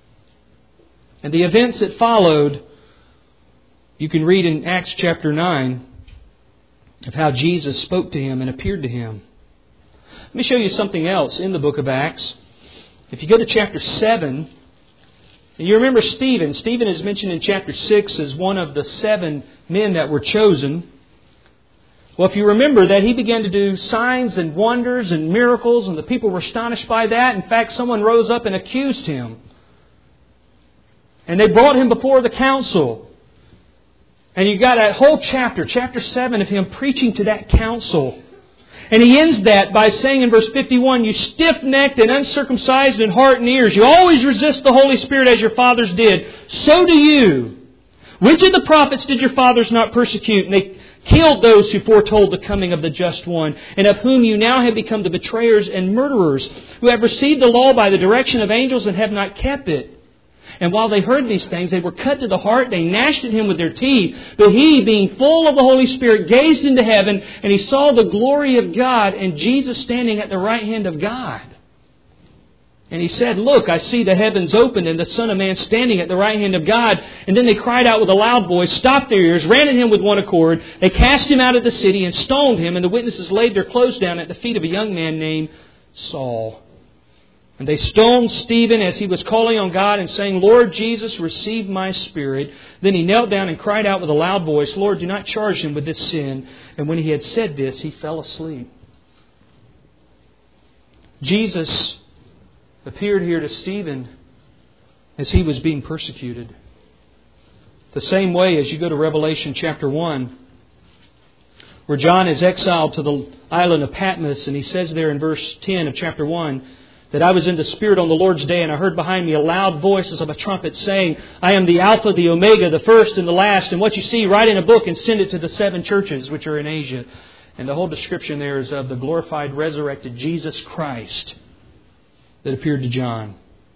And the events that followed, you can read in Acts chapter nine of how Jesus spoke to him and appeared to him. Let me show you something else in the book of Acts. If you go to chapter seven, and you remember Stephen. Stephen is mentioned in chapter six as one of the seven men that were chosen. Well, if you remember that he began to do signs and wonders and miracles, and the people were astonished by that. In fact, someone rose up and accused him. And they brought him before the council. And you got a whole chapter, chapter seven, of him preaching to that council. And he ends that by saying in verse fifty-one, You stiff-necked and uncircumcised in heart and ears, you always resist the Holy Spirit as your fathers did. So do you. Which of the prophets did your fathers not persecute? And they killed those who foretold the coming of the just one, and of whom you now have become the betrayers and murderers, who have received the law by the direction of angels and have not kept it. And while they heard these things, they were cut to the heart. They gnashed at him with their teeth. But he, being full of the Holy Spirit, gazed into heaven, and he saw the glory of God and Jesus standing at the right hand of God. And he said, Look, I see the heavens opened and the Son of Man standing at the right hand of God. And then they cried out with a loud voice, stopped their ears, ran at him with one accord. They cast him out of the city and stoned him. And the witnesses laid their clothes down at the feet of a young man named Saul. And they stoned Stephen as he was calling on God and saying, Lord Jesus, receive my spirit. Then he knelt down and cried out with a loud voice, Lord, do not charge him with this sin. And when he had said this, he fell asleep. Jesus appeared here to Stephen as he was being persecuted. The same way as you go to Revelation chapter one, where John is exiled to the island of Patmos, and he says there in verse ten of chapter one, that I was in the Spirit on the Lord's day, and I heard behind me a loud voice as of a trumpet saying, I am the Alpha, the Omega, the first and the last. And what you see, write in a book and send it to the seven churches which are in Asia. And the whole description there is of the glorified, resurrected Jesus Christ that appeared to John.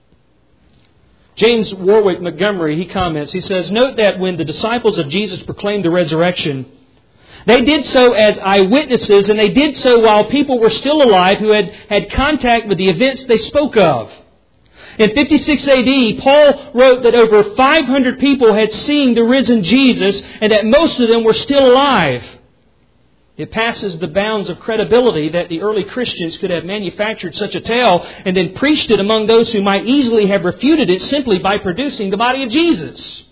James Warwick Montgomery, he comments, he says, Note that when the disciples of Jesus proclaimed the resurrection, they did so as eyewitnesses, and they did so while people were still alive who had had contact with the events they spoke of. In fifty-six A D, Paul wrote that over five hundred people had seen the risen Jesus, and that most of them were still alive. It passes the bounds of credibility that the early Christians could have manufactured such a tale and then preached it among those who might easily have refuted it simply by producing the body of Jesus.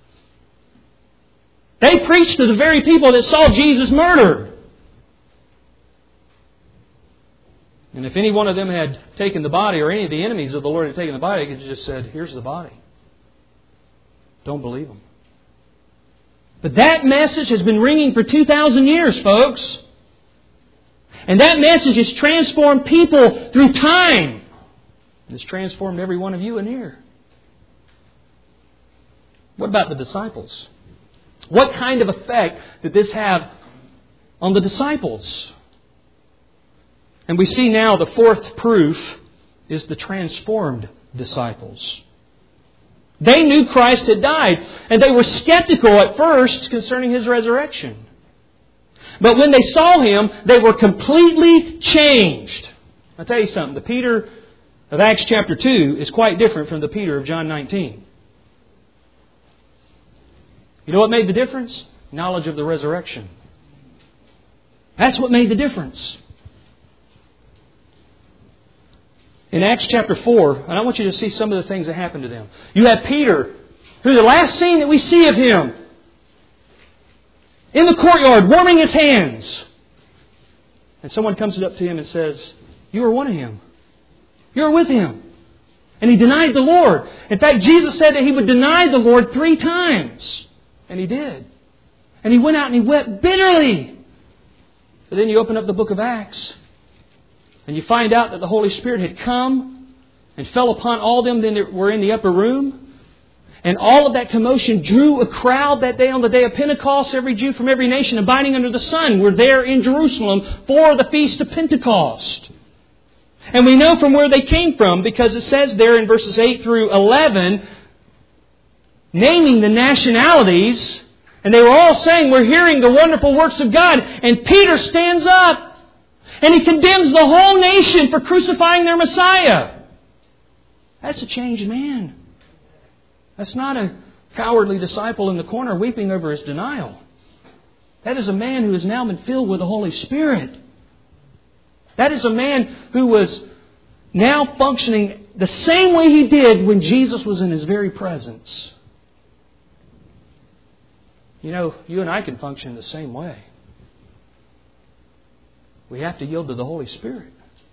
They preached to the very people that saw Jesus murdered. And if any one of them had taken the body, or any of the enemies of the Lord had taken the body, they could have just said, here's the body. Don't believe them. But that message has been ringing for two thousand years, folks. And that message has transformed people through time. It's transformed every one of you in here. What about the disciples? What kind of effect did this have on the disciples? And we see now the fourth proof is the transformed disciples. They knew Christ had died, and they were skeptical at first concerning His resurrection. But when they saw Him, they were completely changed. I'll tell you something, the Peter of Acts chapter two is quite different from the Peter of John nineteen. You know what made the difference? Knowledge of the resurrection. That's what made the difference. In Acts chapter four, and I want you to see some of the things that happened to them. You have Peter Through the last scene that we see of Him, in the courtyard, warming His hands. And someone comes up to Him and says, "You are one of Him. You are with Him." And He denied the Lord. In fact, Jesus said that He would deny the Lord three times. And He did. And He went out and He wept bitterly. But then you open up the book of Acts, and you find out that the Holy Spirit had come and fell upon all them that were in the upper room. And all of that commotion drew a crowd that day on the day of Pentecost. Every Jew from every nation abiding under the sun were there in Jerusalem for the Feast of Pentecost. And we know from where they came from, because it says there in verses eight through eleven, naming the nationalities, and they were all saying, "We're hearing the wonderful works of God." And Peter stands up and he condemns the whole nation for crucifying their Messiah. That's a changed man. That's not a cowardly disciple in the corner weeping over his denial. That is a man who has now been filled with the Holy Spirit. That is a man who was now functioning the same way he did when Jesus was in His very presence. You know, you and I can function the same way. We have to yield to the Holy Spirit.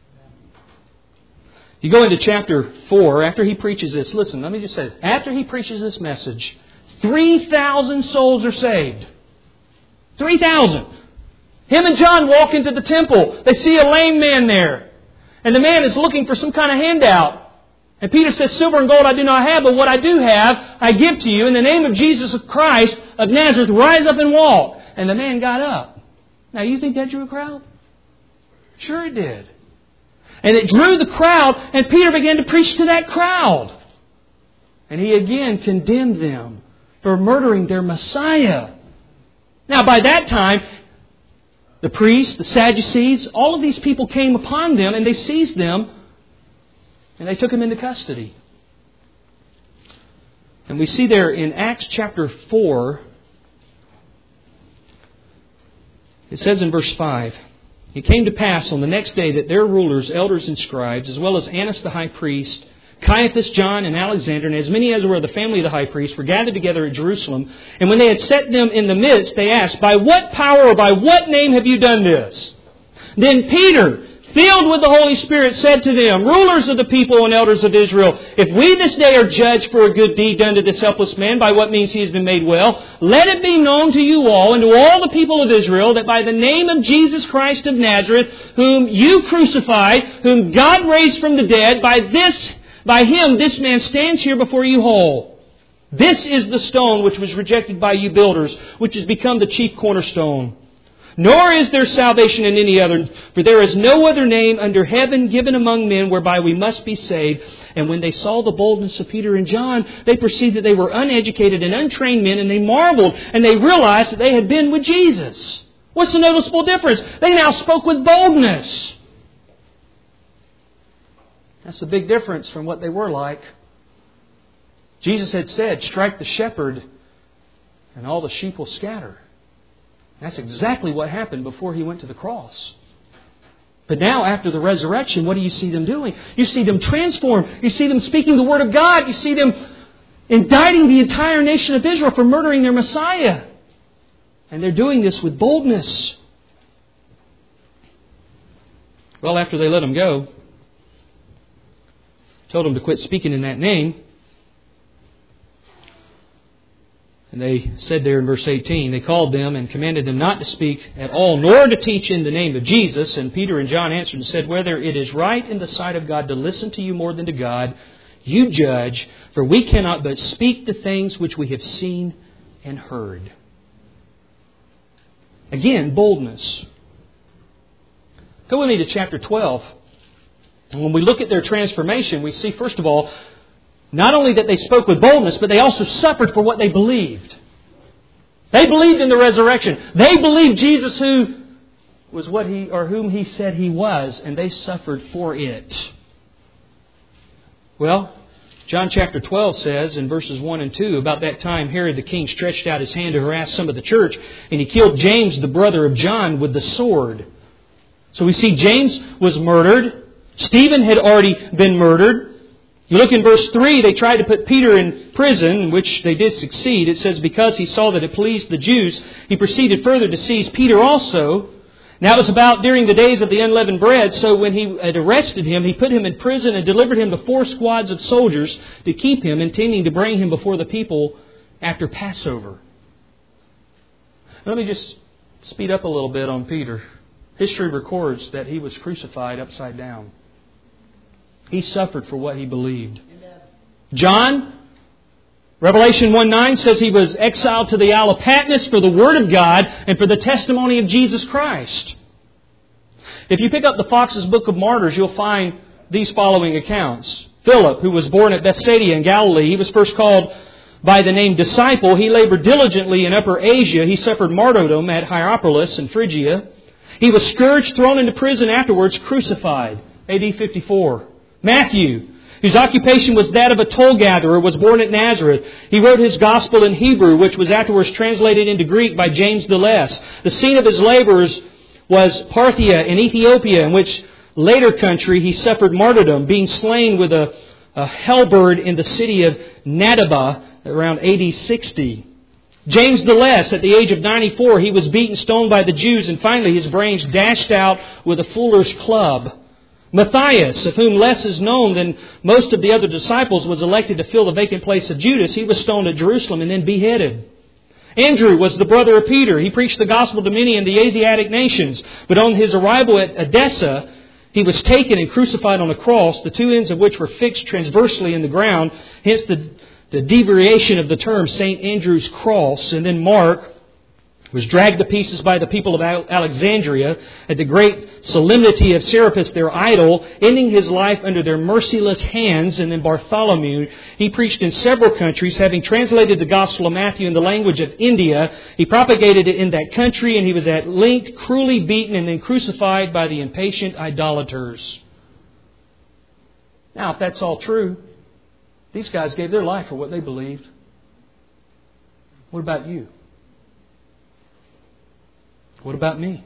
You go into chapter four, after He preaches this, listen, let me just say this. After He preaches this message, three thousand souls are saved. three thousand. Him and John walk into the temple. They see a lame man there. And the man is looking for some kind of handout. And Peter says, "Silver and gold I do not have, but what I do have, I give to you. In the name of Jesus Christ of Nazareth, rise up and walk." And the man got up. Now, you think that drew a crowd? Sure it did. And it drew the crowd, and Peter began to preach to that crowd. And he again condemned them for murdering their Messiah. Now, by that time, the priests, the Sadducees, all of these people came upon them, and they seized them, and they took them into custody. And we see there in Acts chapter four, it says in verse five, "It came to pass on the next day that their rulers, elders, and scribes, as well as Annas the high priest, Caiaphas, John, and Alexander, and as many as were of the family of the high priest, were gathered together at Jerusalem. And when they had set them in the midst, they asked, 'By what power or by what name have you done this?' Then Peter, filled with the Holy Spirit, said to them, 'Rulers of the people and elders of Israel, if we this day are judged for a good deed done to this helpless man, by what means he has been made well, let it be known to you all and to all the people of Israel that by the name of Jesus Christ of Nazareth, whom you crucified, whom God raised from the dead, by this, by Him this man stands here before you whole. This is the stone which was rejected by you builders, which has become the chief cornerstone. Nor is there salvation in any other, for there is no other name under heaven given among men whereby we must be saved.' And when they saw the boldness of Peter and John, they perceived that they were uneducated and untrained men, and they marveled, and they realized that they had been with Jesus." What's the noticeable difference? They now spoke with boldness. That's a big difference from what they were like. Jesus had said, "Strike the shepherd, and all the sheep will scatter." That's exactly what happened before He went to the cross. But now, after the resurrection, what do you see them doing? You see them transformed. You see them speaking the Word of God. You see them indicting the entire nation of Israel for murdering their Messiah. And they're doing this with boldness. Well, after they let Him go, told them to quit speaking in that name. And they said there in verse eighteen, they called them and commanded them not to speak at all, nor to teach in the name of Jesus. And Peter and John answered and said, "Whether it is right in the sight of God to listen to you more than to God, you judge, for we cannot but speak the things which we have seen and heard." Again, boldness. Go with me to chapter twelve. And when we look at their transformation, we see, first of all, not only that they spoke with boldness, but they also suffered for what they believed. They believed in the resurrection. They believed Jesus who was what He, or whom He said He was, and they suffered for it. Well, John chapter twelve says in verses one and two, about that time Herod the king stretched out his hand to harass some of the church, and he killed James, the brother of John, with the sword. So we see James was murdered. Stephen had already been murdered. You look in verse three, they tried to put Peter in prison, which they did succeed. It says, because he saw that it pleased the Jews, he proceeded further to seize Peter also. And that was about during the days of the unleavened bread. So when he had arrested him, he put him in prison and delivered him to four squads of soldiers to keep him, intending to bring him before the people after Passover. Let me just speed up a little bit on Peter. History records that he was crucified upside down. He suffered for what he believed. Amen. John, Revelation one nine says he was exiled to the Isle of Patmos for the Word of God and for the testimony of Jesus Christ. If you pick up the Fox's Book of Martyrs, you'll find these following accounts. Philip, who was born at Bethsaida in Galilee, he was first called by the name Disciple. He labored diligently in Upper Asia. He suffered martyrdom at Hierapolis in Phrygia. He was scourged, thrown into prison, afterwards crucified, A D fifty-four. Matthew, whose occupation was that of a toll gatherer, was born at Nazareth. He wrote his Gospel in Hebrew, which was afterwards translated into Greek by James the Less. The scene of his labors was Parthia in Ethiopia, in which later country he suffered martyrdom, being slain with a, a halberd in the city of Nadaba around A D sixty. James the Less, at the age of ninety-four, he was beaten, stoned by the Jews, and finally his brains dashed out with a fuller's club. Matthias, of whom less is known than most of the other disciples, was elected to fill the vacant place of Judas. He was stoned at Jerusalem and then beheaded. Andrew was the brother of Peter. He preached the gospel to many in the Asiatic nations. But on his arrival at Edessa, he was taken and crucified on a cross, the two ends of which were fixed transversely in the ground. Hence the, the derivation of the term Saint Andrew's cross. And then Mark was dragged to pieces by the people of Alexandria at the great solemnity of Serapis, their idol, ending his life under their merciless hands. And then Bartholomew, he preached in several countries, having translated the Gospel of Matthew in the language of India. He propagated it in that country, and he was at length cruelly beaten and then crucified by the impatient idolaters. Now, if that's all true, these guys gave their life for what they believed. What about you? What about me?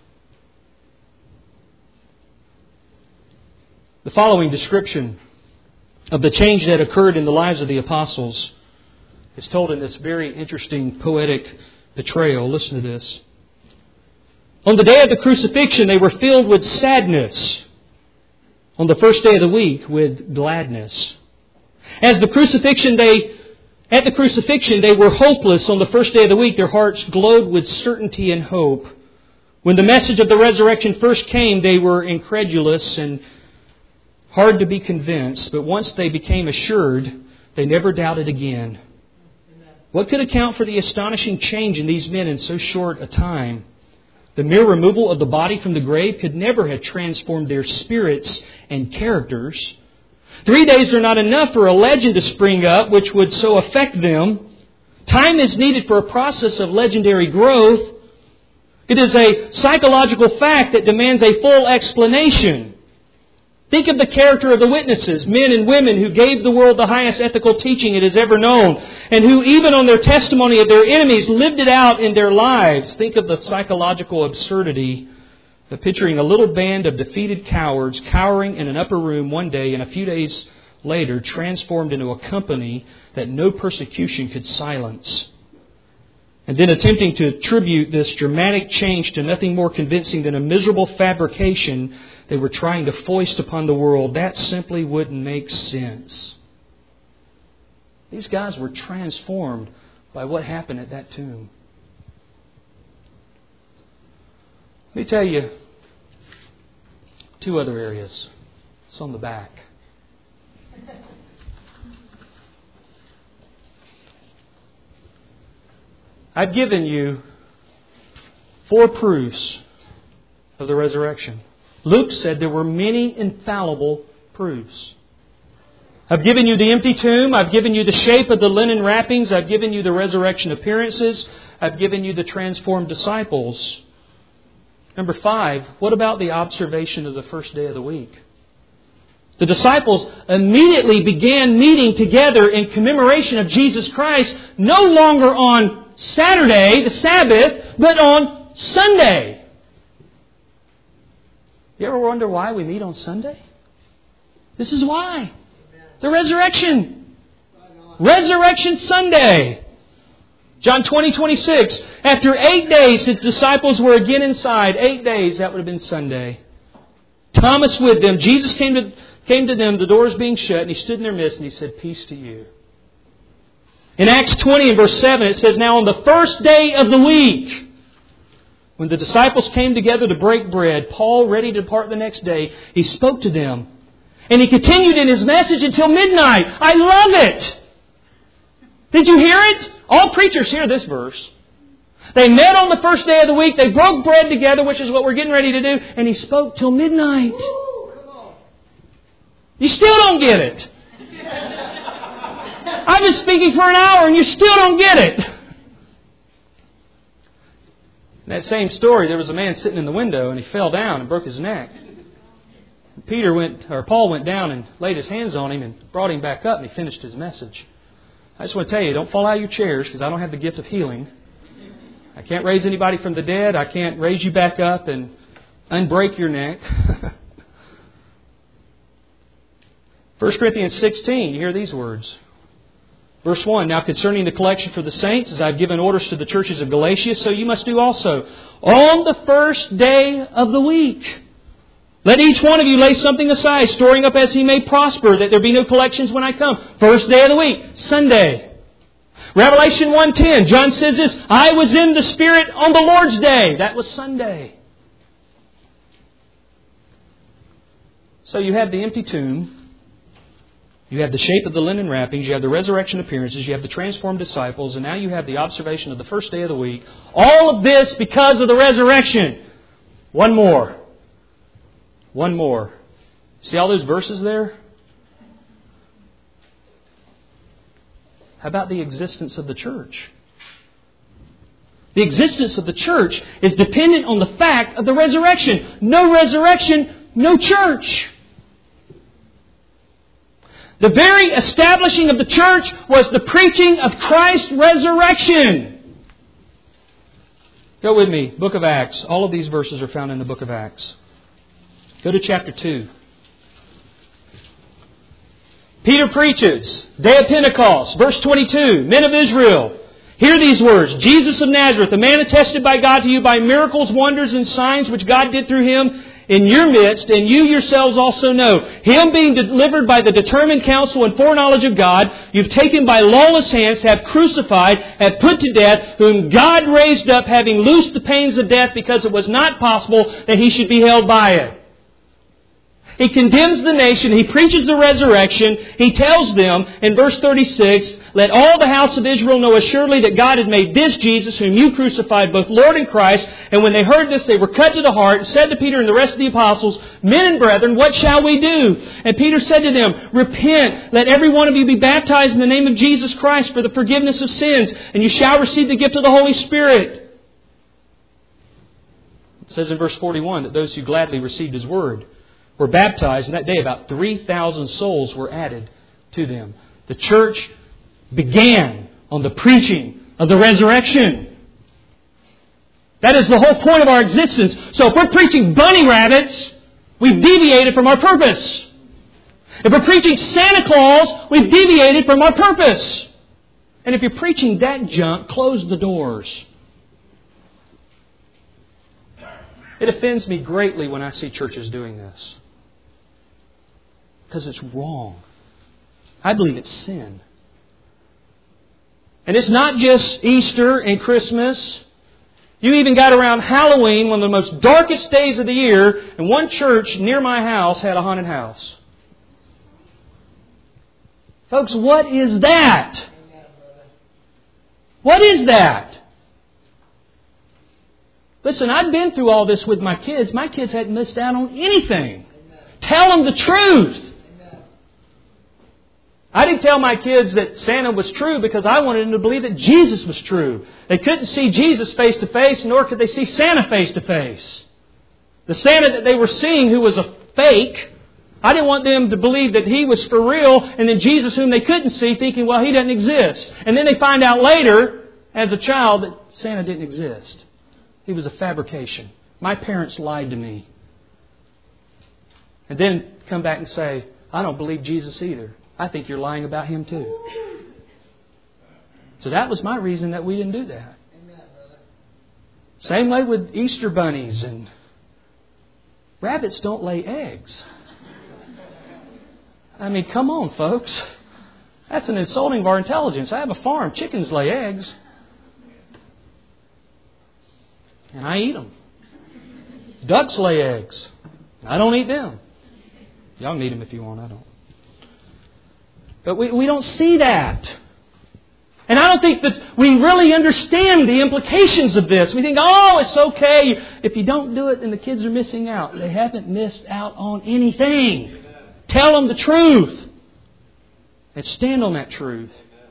The following description of the change that occurred in the lives of the apostles is told in this very interesting poetic portrayal. Listen to this. On the day of the crucifixion, they were filled with sadness. On the first day of the week, with gladness. As the crucifixion, they At the crucifixion, they were hopeless. On the first day of the week, their hearts glowed with certainty and hope. When the message of the resurrection first came, they were incredulous and hard to be convinced. But once they became assured, they never doubted again. What could account for the astonishing change in these men in so short a time? The mere removal of the body from the grave could never have transformed their spirits and characters. Three days are not enough for a legend to spring up which would so affect them. Time is needed for a process of legendary growth. It is a psychological fact that demands a full explanation. Think of the character of the witnesses, men and women who gave the world the highest ethical teaching it has ever known, and who, even on their testimony of their enemies, lived it out in their lives. Think of the psychological absurdity of picturing a little band of defeated cowards cowering in an upper room one day, and a few days later transformed into a company that no persecution could silence. And then attempting to attribute this dramatic change to nothing more convincing than a miserable fabrication they were trying to foist upon the world. That simply wouldn't make sense. These guys were transformed by what happened at that tomb. Let me tell you two other areas. It's on the back. I've given you four proofs of the resurrection. Luke said there were many infallible proofs. I've given you the empty tomb. I've given you the shape of the linen wrappings. I've given you the resurrection appearances. I've given you the transformed disciples. Number five, what about the observation of the first day of the week? The disciples immediately began meeting together in commemoration of Jesus Christ, no longer on Saturday, the Sabbath, but on Sunday. You ever wonder why we meet on Sunday? This is why. The resurrection. Resurrection Sunday. John twenty, twenty-six. After eight days, His disciples were again inside. Eight days, that would have been Sunday. Thomas with them. Jesus came to, came to them, the doors being shut, and He stood in their midst and He said, "Peace to you." In Acts twenty and verse seven, it says, "Now on the first day of the week, when the disciples came together to break bread, Paul, ready to depart the next day, he spoke to them. And he continued in his message until midnight." I love it! Did you hear it? All preachers hear this verse. They met on the first day of the week. They broke bread together, which is what we're getting ready to do. And he spoke till midnight. You still don't get it. I've been speaking for an hour and you still don't get it. In that same story, there was a man sitting in the window and he fell down and broke his neck. Peter went, or Paul went down and laid his hands on him and brought him back up and he finished his message. I just want to tell you, don't fall out of your chairs because I don't have the gift of healing. I can't raise anybody from the dead. I can't raise you back up and unbreak your neck. First Corinthians sixteen, you hear these words. Verse one, "Now concerning the collection for the saints, as I have given orders to the churches of Galatia, so you must do also. On the first day of the week, let each one of you lay something aside, storing up as he may prosper, that there be no collections when I come." First day of the week, Sunday. Revelation one ten, John says this, "I was in the Spirit on the Lord's day." That was Sunday. So you have the empty tomb. You have the shape of the linen wrappings. You have the resurrection appearances. You have the transformed disciples. And now you have the observation of the first day of the week. All of this because of the resurrection. One more. One more. See all those verses there? How about the existence of the church? The existence of the church is dependent on the fact of the resurrection. No resurrection, no church. The very establishing of the church was the preaching of Christ's resurrection. Go with me, Book of Acts. All of these verses are found in the Book of Acts. Go to chapter two. Peter preaches, day of Pentecost, verse twenty-two, "Men of Israel, hear these words. Jesus of Nazareth, a man attested by God to you by miracles, wonders, and signs which God did through Him in your midst, and you yourselves also know. Him being delivered by the determined counsel and foreknowledge of God, you've taken by lawless hands, have crucified, have put to death, whom God raised up, having loosed the pains of death, because it was not possible that He should be held by it." He condemns the nation. He preaches the resurrection. He tells them in verse thirty-six, "Let all the house of Israel know assuredly that God had made this Jesus, whom you crucified, both Lord and Christ." And when they heard this, they were cut to the heart and said to Peter and the rest of the apostles, "Men and brethren, what shall we do?" And Peter said to them, "Repent, let every one of you be baptized in the name of Jesus Christ for the forgiveness of sins, and you shall receive the gift of the Holy Spirit." It says in verse forty-one that those who gladly received His word were baptized, and that day about three thousand souls were added to them. The church began on the preaching of the resurrection. That is the whole point of our existence. So if we're preaching bunny rabbits, we've deviated from our purpose. If we're preaching Santa Claus, we've deviated from our purpose. And if you're preaching that junk, close the doors. It offends me greatly when I see churches doing this. Because it's wrong. I believe it's sin. And it's not just Easter and Christmas. You even got around Halloween, one of the most darkest days of the year, and one church near my house had a haunted house. Folks, what is that? What is that? Listen, I've been through all this with my kids. My kids hadn't missed out on anything. Tell them the truth. I didn't tell my kids that Santa was true because I wanted them to believe that Jesus was true. They couldn't see Jesus face to face, nor could they see Santa face to face. The Santa that they were seeing, who was a fake, I didn't want them to believe that He was for real, and then Jesus, whom they couldn't see, thinking, well, He doesn't exist. And then they find out later, as a child, that Santa didn't exist. He was a fabrication. My parents lied to me. And then come back and say, I don't believe Jesus either. I think you're lying about Him too. So that was my reason that we didn't do that. Same way with Easter bunnies, and rabbits don't lay eggs. I mean, come on, folks. That's an insulting of our intelligence. I have a farm. Chickens lay eggs. And I eat them. Ducks lay eggs. I don't eat them. Y'all can eat them if you want. I don't. But we, we don't see that. And I don't think that we really understand the implications of this. We think, oh, it's okay. If you don't do it, then the kids are missing out. They haven't missed out on anything. Tell them the truth. And stand on that truth.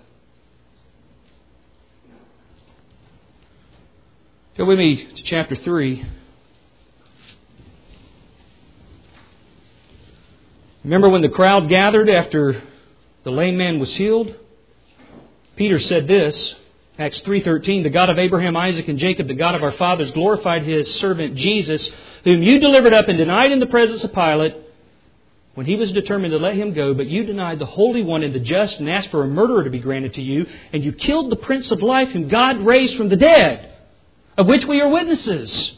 Go with me to chapter three. Remember when the crowd gathered after the lame man was healed? Peter said this, Acts three thirteen, the God of Abraham, Isaac, and Jacob, the God of our fathers, glorified His servant Jesus, whom you delivered up and denied in the presence of Pilate, when he was determined to let Him go, but you denied the Holy One and the just and asked for a murderer to be granted to you, and you killed the Prince of Life whom God raised from the dead, of which we are witnesses.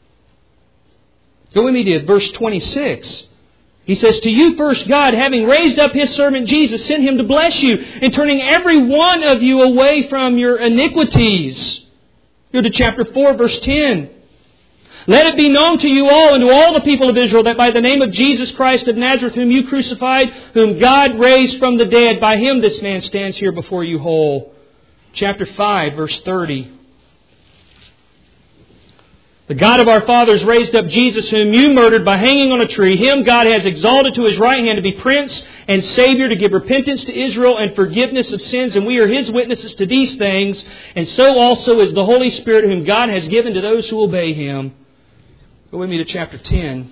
Go with me to verse twenty-six. He says, to you first God, having raised up His servant Jesus, sent Him to bless you, and turning every one of you away from your iniquities. Go to chapter four, verse ten. Let it be known to you all and to all the people of Israel that by the name of Jesus Christ of Nazareth, whom you crucified, whom God raised from the dead, by Him this man stands here before you whole. Chapter five, verse thirty. The God of our fathers raised up Jesus, whom you murdered by hanging on a tree. Him God has exalted to His right hand to be Prince and Savior, to give repentance to Israel and forgiveness of sins. And we are His witnesses to these things. And so also is the Holy Spirit, whom God has given to those who obey Him. Go with me to chapter ten.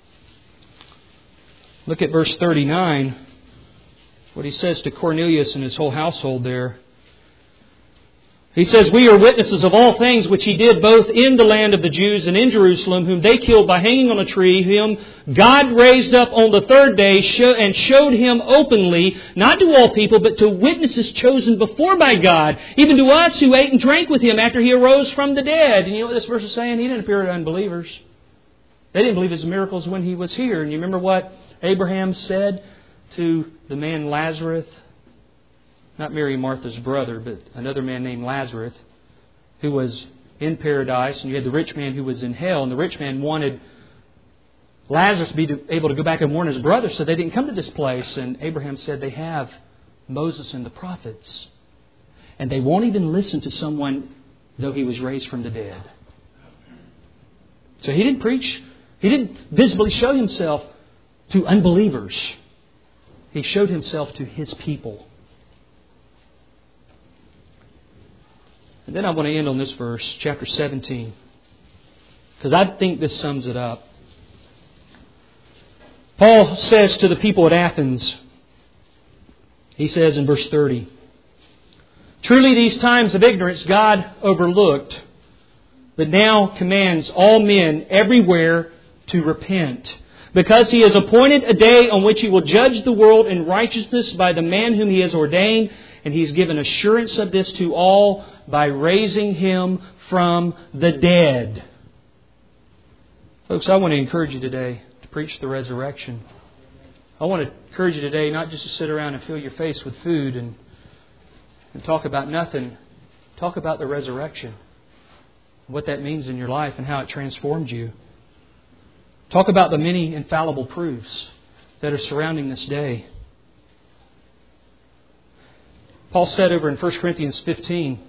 Look at verse thirty-nine. What he says to Cornelius and his whole household there. He says, we are witnesses of all things which He did both in the land of the Jews and in Jerusalem, whom they killed by hanging on a tree, whom God raised up on the third day and showed Him openly, not to all people, but to witnesses chosen before by God, even to us who ate and drank with Him after He arose from the dead. And you know what this verse is saying? He didn't appear to unbelievers. They didn't believe His miracles when He was here. And you remember what Abraham said to the man Lazarus? Not Mary and Martha's brother, but another man named Lazarus, who was in paradise. And you had the rich man who was in hell. And the rich man wanted Lazarus to be able to go back and warn his brother, so they didn't come to this place. And Abraham said, they have Moses and the prophets. And they won't even listen to someone, though he was raised from the dead. So He didn't preach. He didn't visibly show Himself to unbelievers. He showed Himself to His people. And then I want to end on this verse, chapter seventeen. Because I think this sums it up. Paul says to the people at Athens, he says in verse thirty, truly these times of ignorance God overlooked, but now commands all men everywhere to repent, because He has appointed a day on which He will judge the world in righteousness by the man whom He has ordained, and He has given assurance of this to all by raising Him from the dead. Folks, I want to encourage you today to preach the resurrection. I want to encourage you today not just to sit around and fill your face with food and, and talk about nothing. Talk about the resurrection. What that means in your life and how it transformed you. Talk about the many infallible proofs that are surrounding this day. Paul said over in First Corinthians fifteen,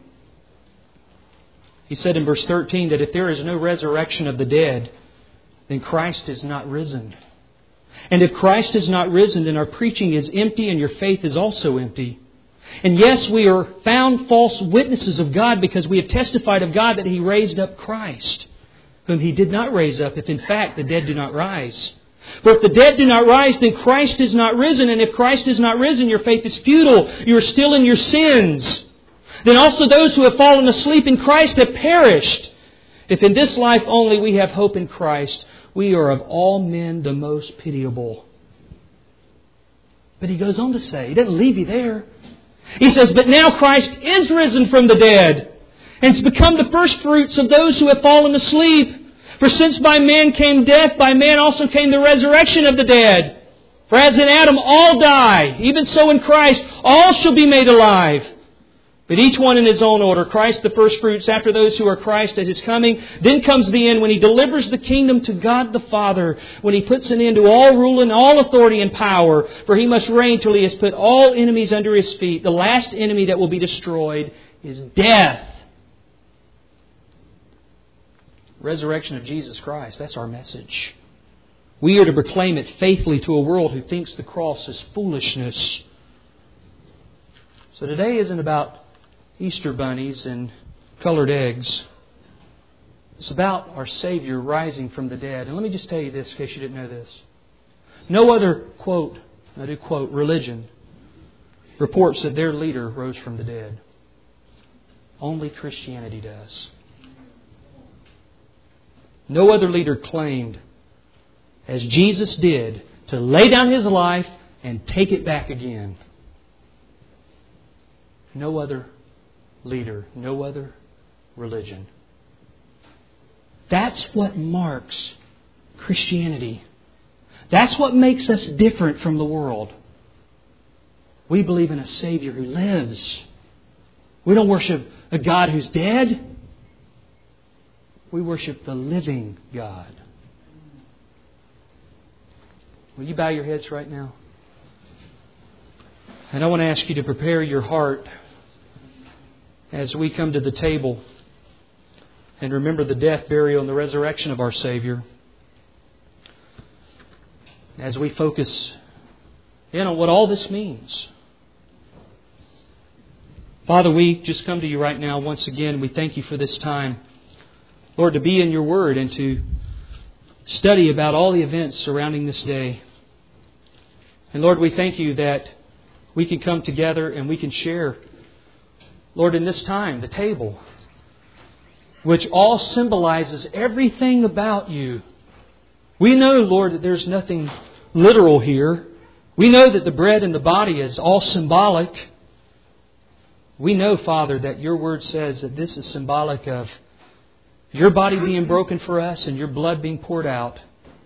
he said in verse thirteen that if there is no resurrection of the dead, then Christ is not risen. And if Christ is not risen, then our preaching is empty and your faith is also empty. And yes, we are found false witnesses of God because we have testified of God that He raised up Christ, whom He did not raise up, if in fact the dead do not rise. For if the dead do not rise, then Christ is not risen. And if Christ is not risen, your faith is futile. You are still in your sins. Then also those who have fallen asleep in Christ have perished. If in this life only we have hope in Christ, we are of all men the most pitiable. But He goes on to say, He doesn't leave you there. He says, but now Christ is risen from the dead, and has become the first fruits of those who have fallen asleep. For since by man came death, by man also came the resurrection of the dead. For as in Adam all die, even so in Christ all shall be made alive. But each one in his own order. Christ the first fruits, after those who are Christ at His coming. Then comes the end when He delivers the kingdom to God the Father. When He puts an end to all rule and all authority and power. For He must reign till He has put all enemies under His feet. The last enemy that will be destroyed is death. Resurrection of Jesus Christ. That's our message. We are to proclaim it faithfully to a world who thinks the cross is foolishness. So today isn't about Easter bunnies and colored eggs. It's about our Savior rising from the dead. And let me just tell you this in case you didn't know this. No other, quote, I do quote, religion reports that their leader rose from the dead. Only Christianity does. No other leader claimed, as Jesus did, to lay down His life and take it back again. No other leader, no other religion. That's what marks Christianity. That's what makes us different from the world. We believe in a Savior who lives. We don't worship a God who's dead. We worship the living God. Will you bow your heads right now? And I want to ask you to prepare your heart as we come to the table and remember the death, burial, and the resurrection of our Savior. As we focus in on what all this means. Father, we just come to You right now once again. We thank You for this time, Lord, to be in Your Word and to study about all the events surrounding this day. And Lord, we thank You that we can come together and we can share, Lord, in this time, the table, which all symbolizes everything about You. We know, Lord, that there's nothing literal here. We know that the bread and the body is all symbolic. We know, Father, that Your Word says that this is symbolic of Your body being broken for us and Your blood being poured out.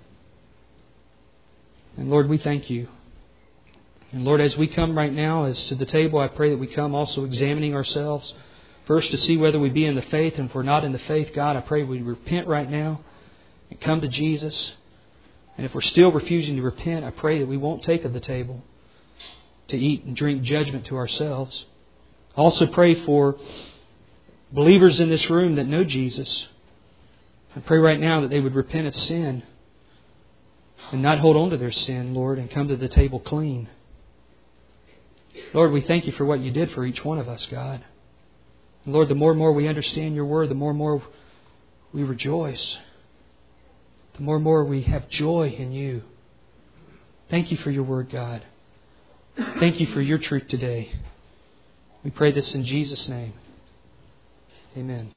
And Lord, we thank You. And Lord, as we come right now as to the table, I pray that we come also examining ourselves. First to see whether we be in the faith. And if we're not in the faith, God, I pray we repent right now and come to Jesus. And if we're still refusing to repent, I pray that we won't take of the table to eat and drink judgment to ourselves. I also pray for believers in this room that know Jesus. I pray right now that they would repent of sin and not hold on to their sin, Lord, and come to the table clean. Lord, we thank You for what You did for each one of us, God. And Lord, the more and more we understand Your Word, the more and more we rejoice. The more and more we have joy in You. Thank You for Your Word, God. Thank You for Your truth today. We pray this in Jesus' name. Amen.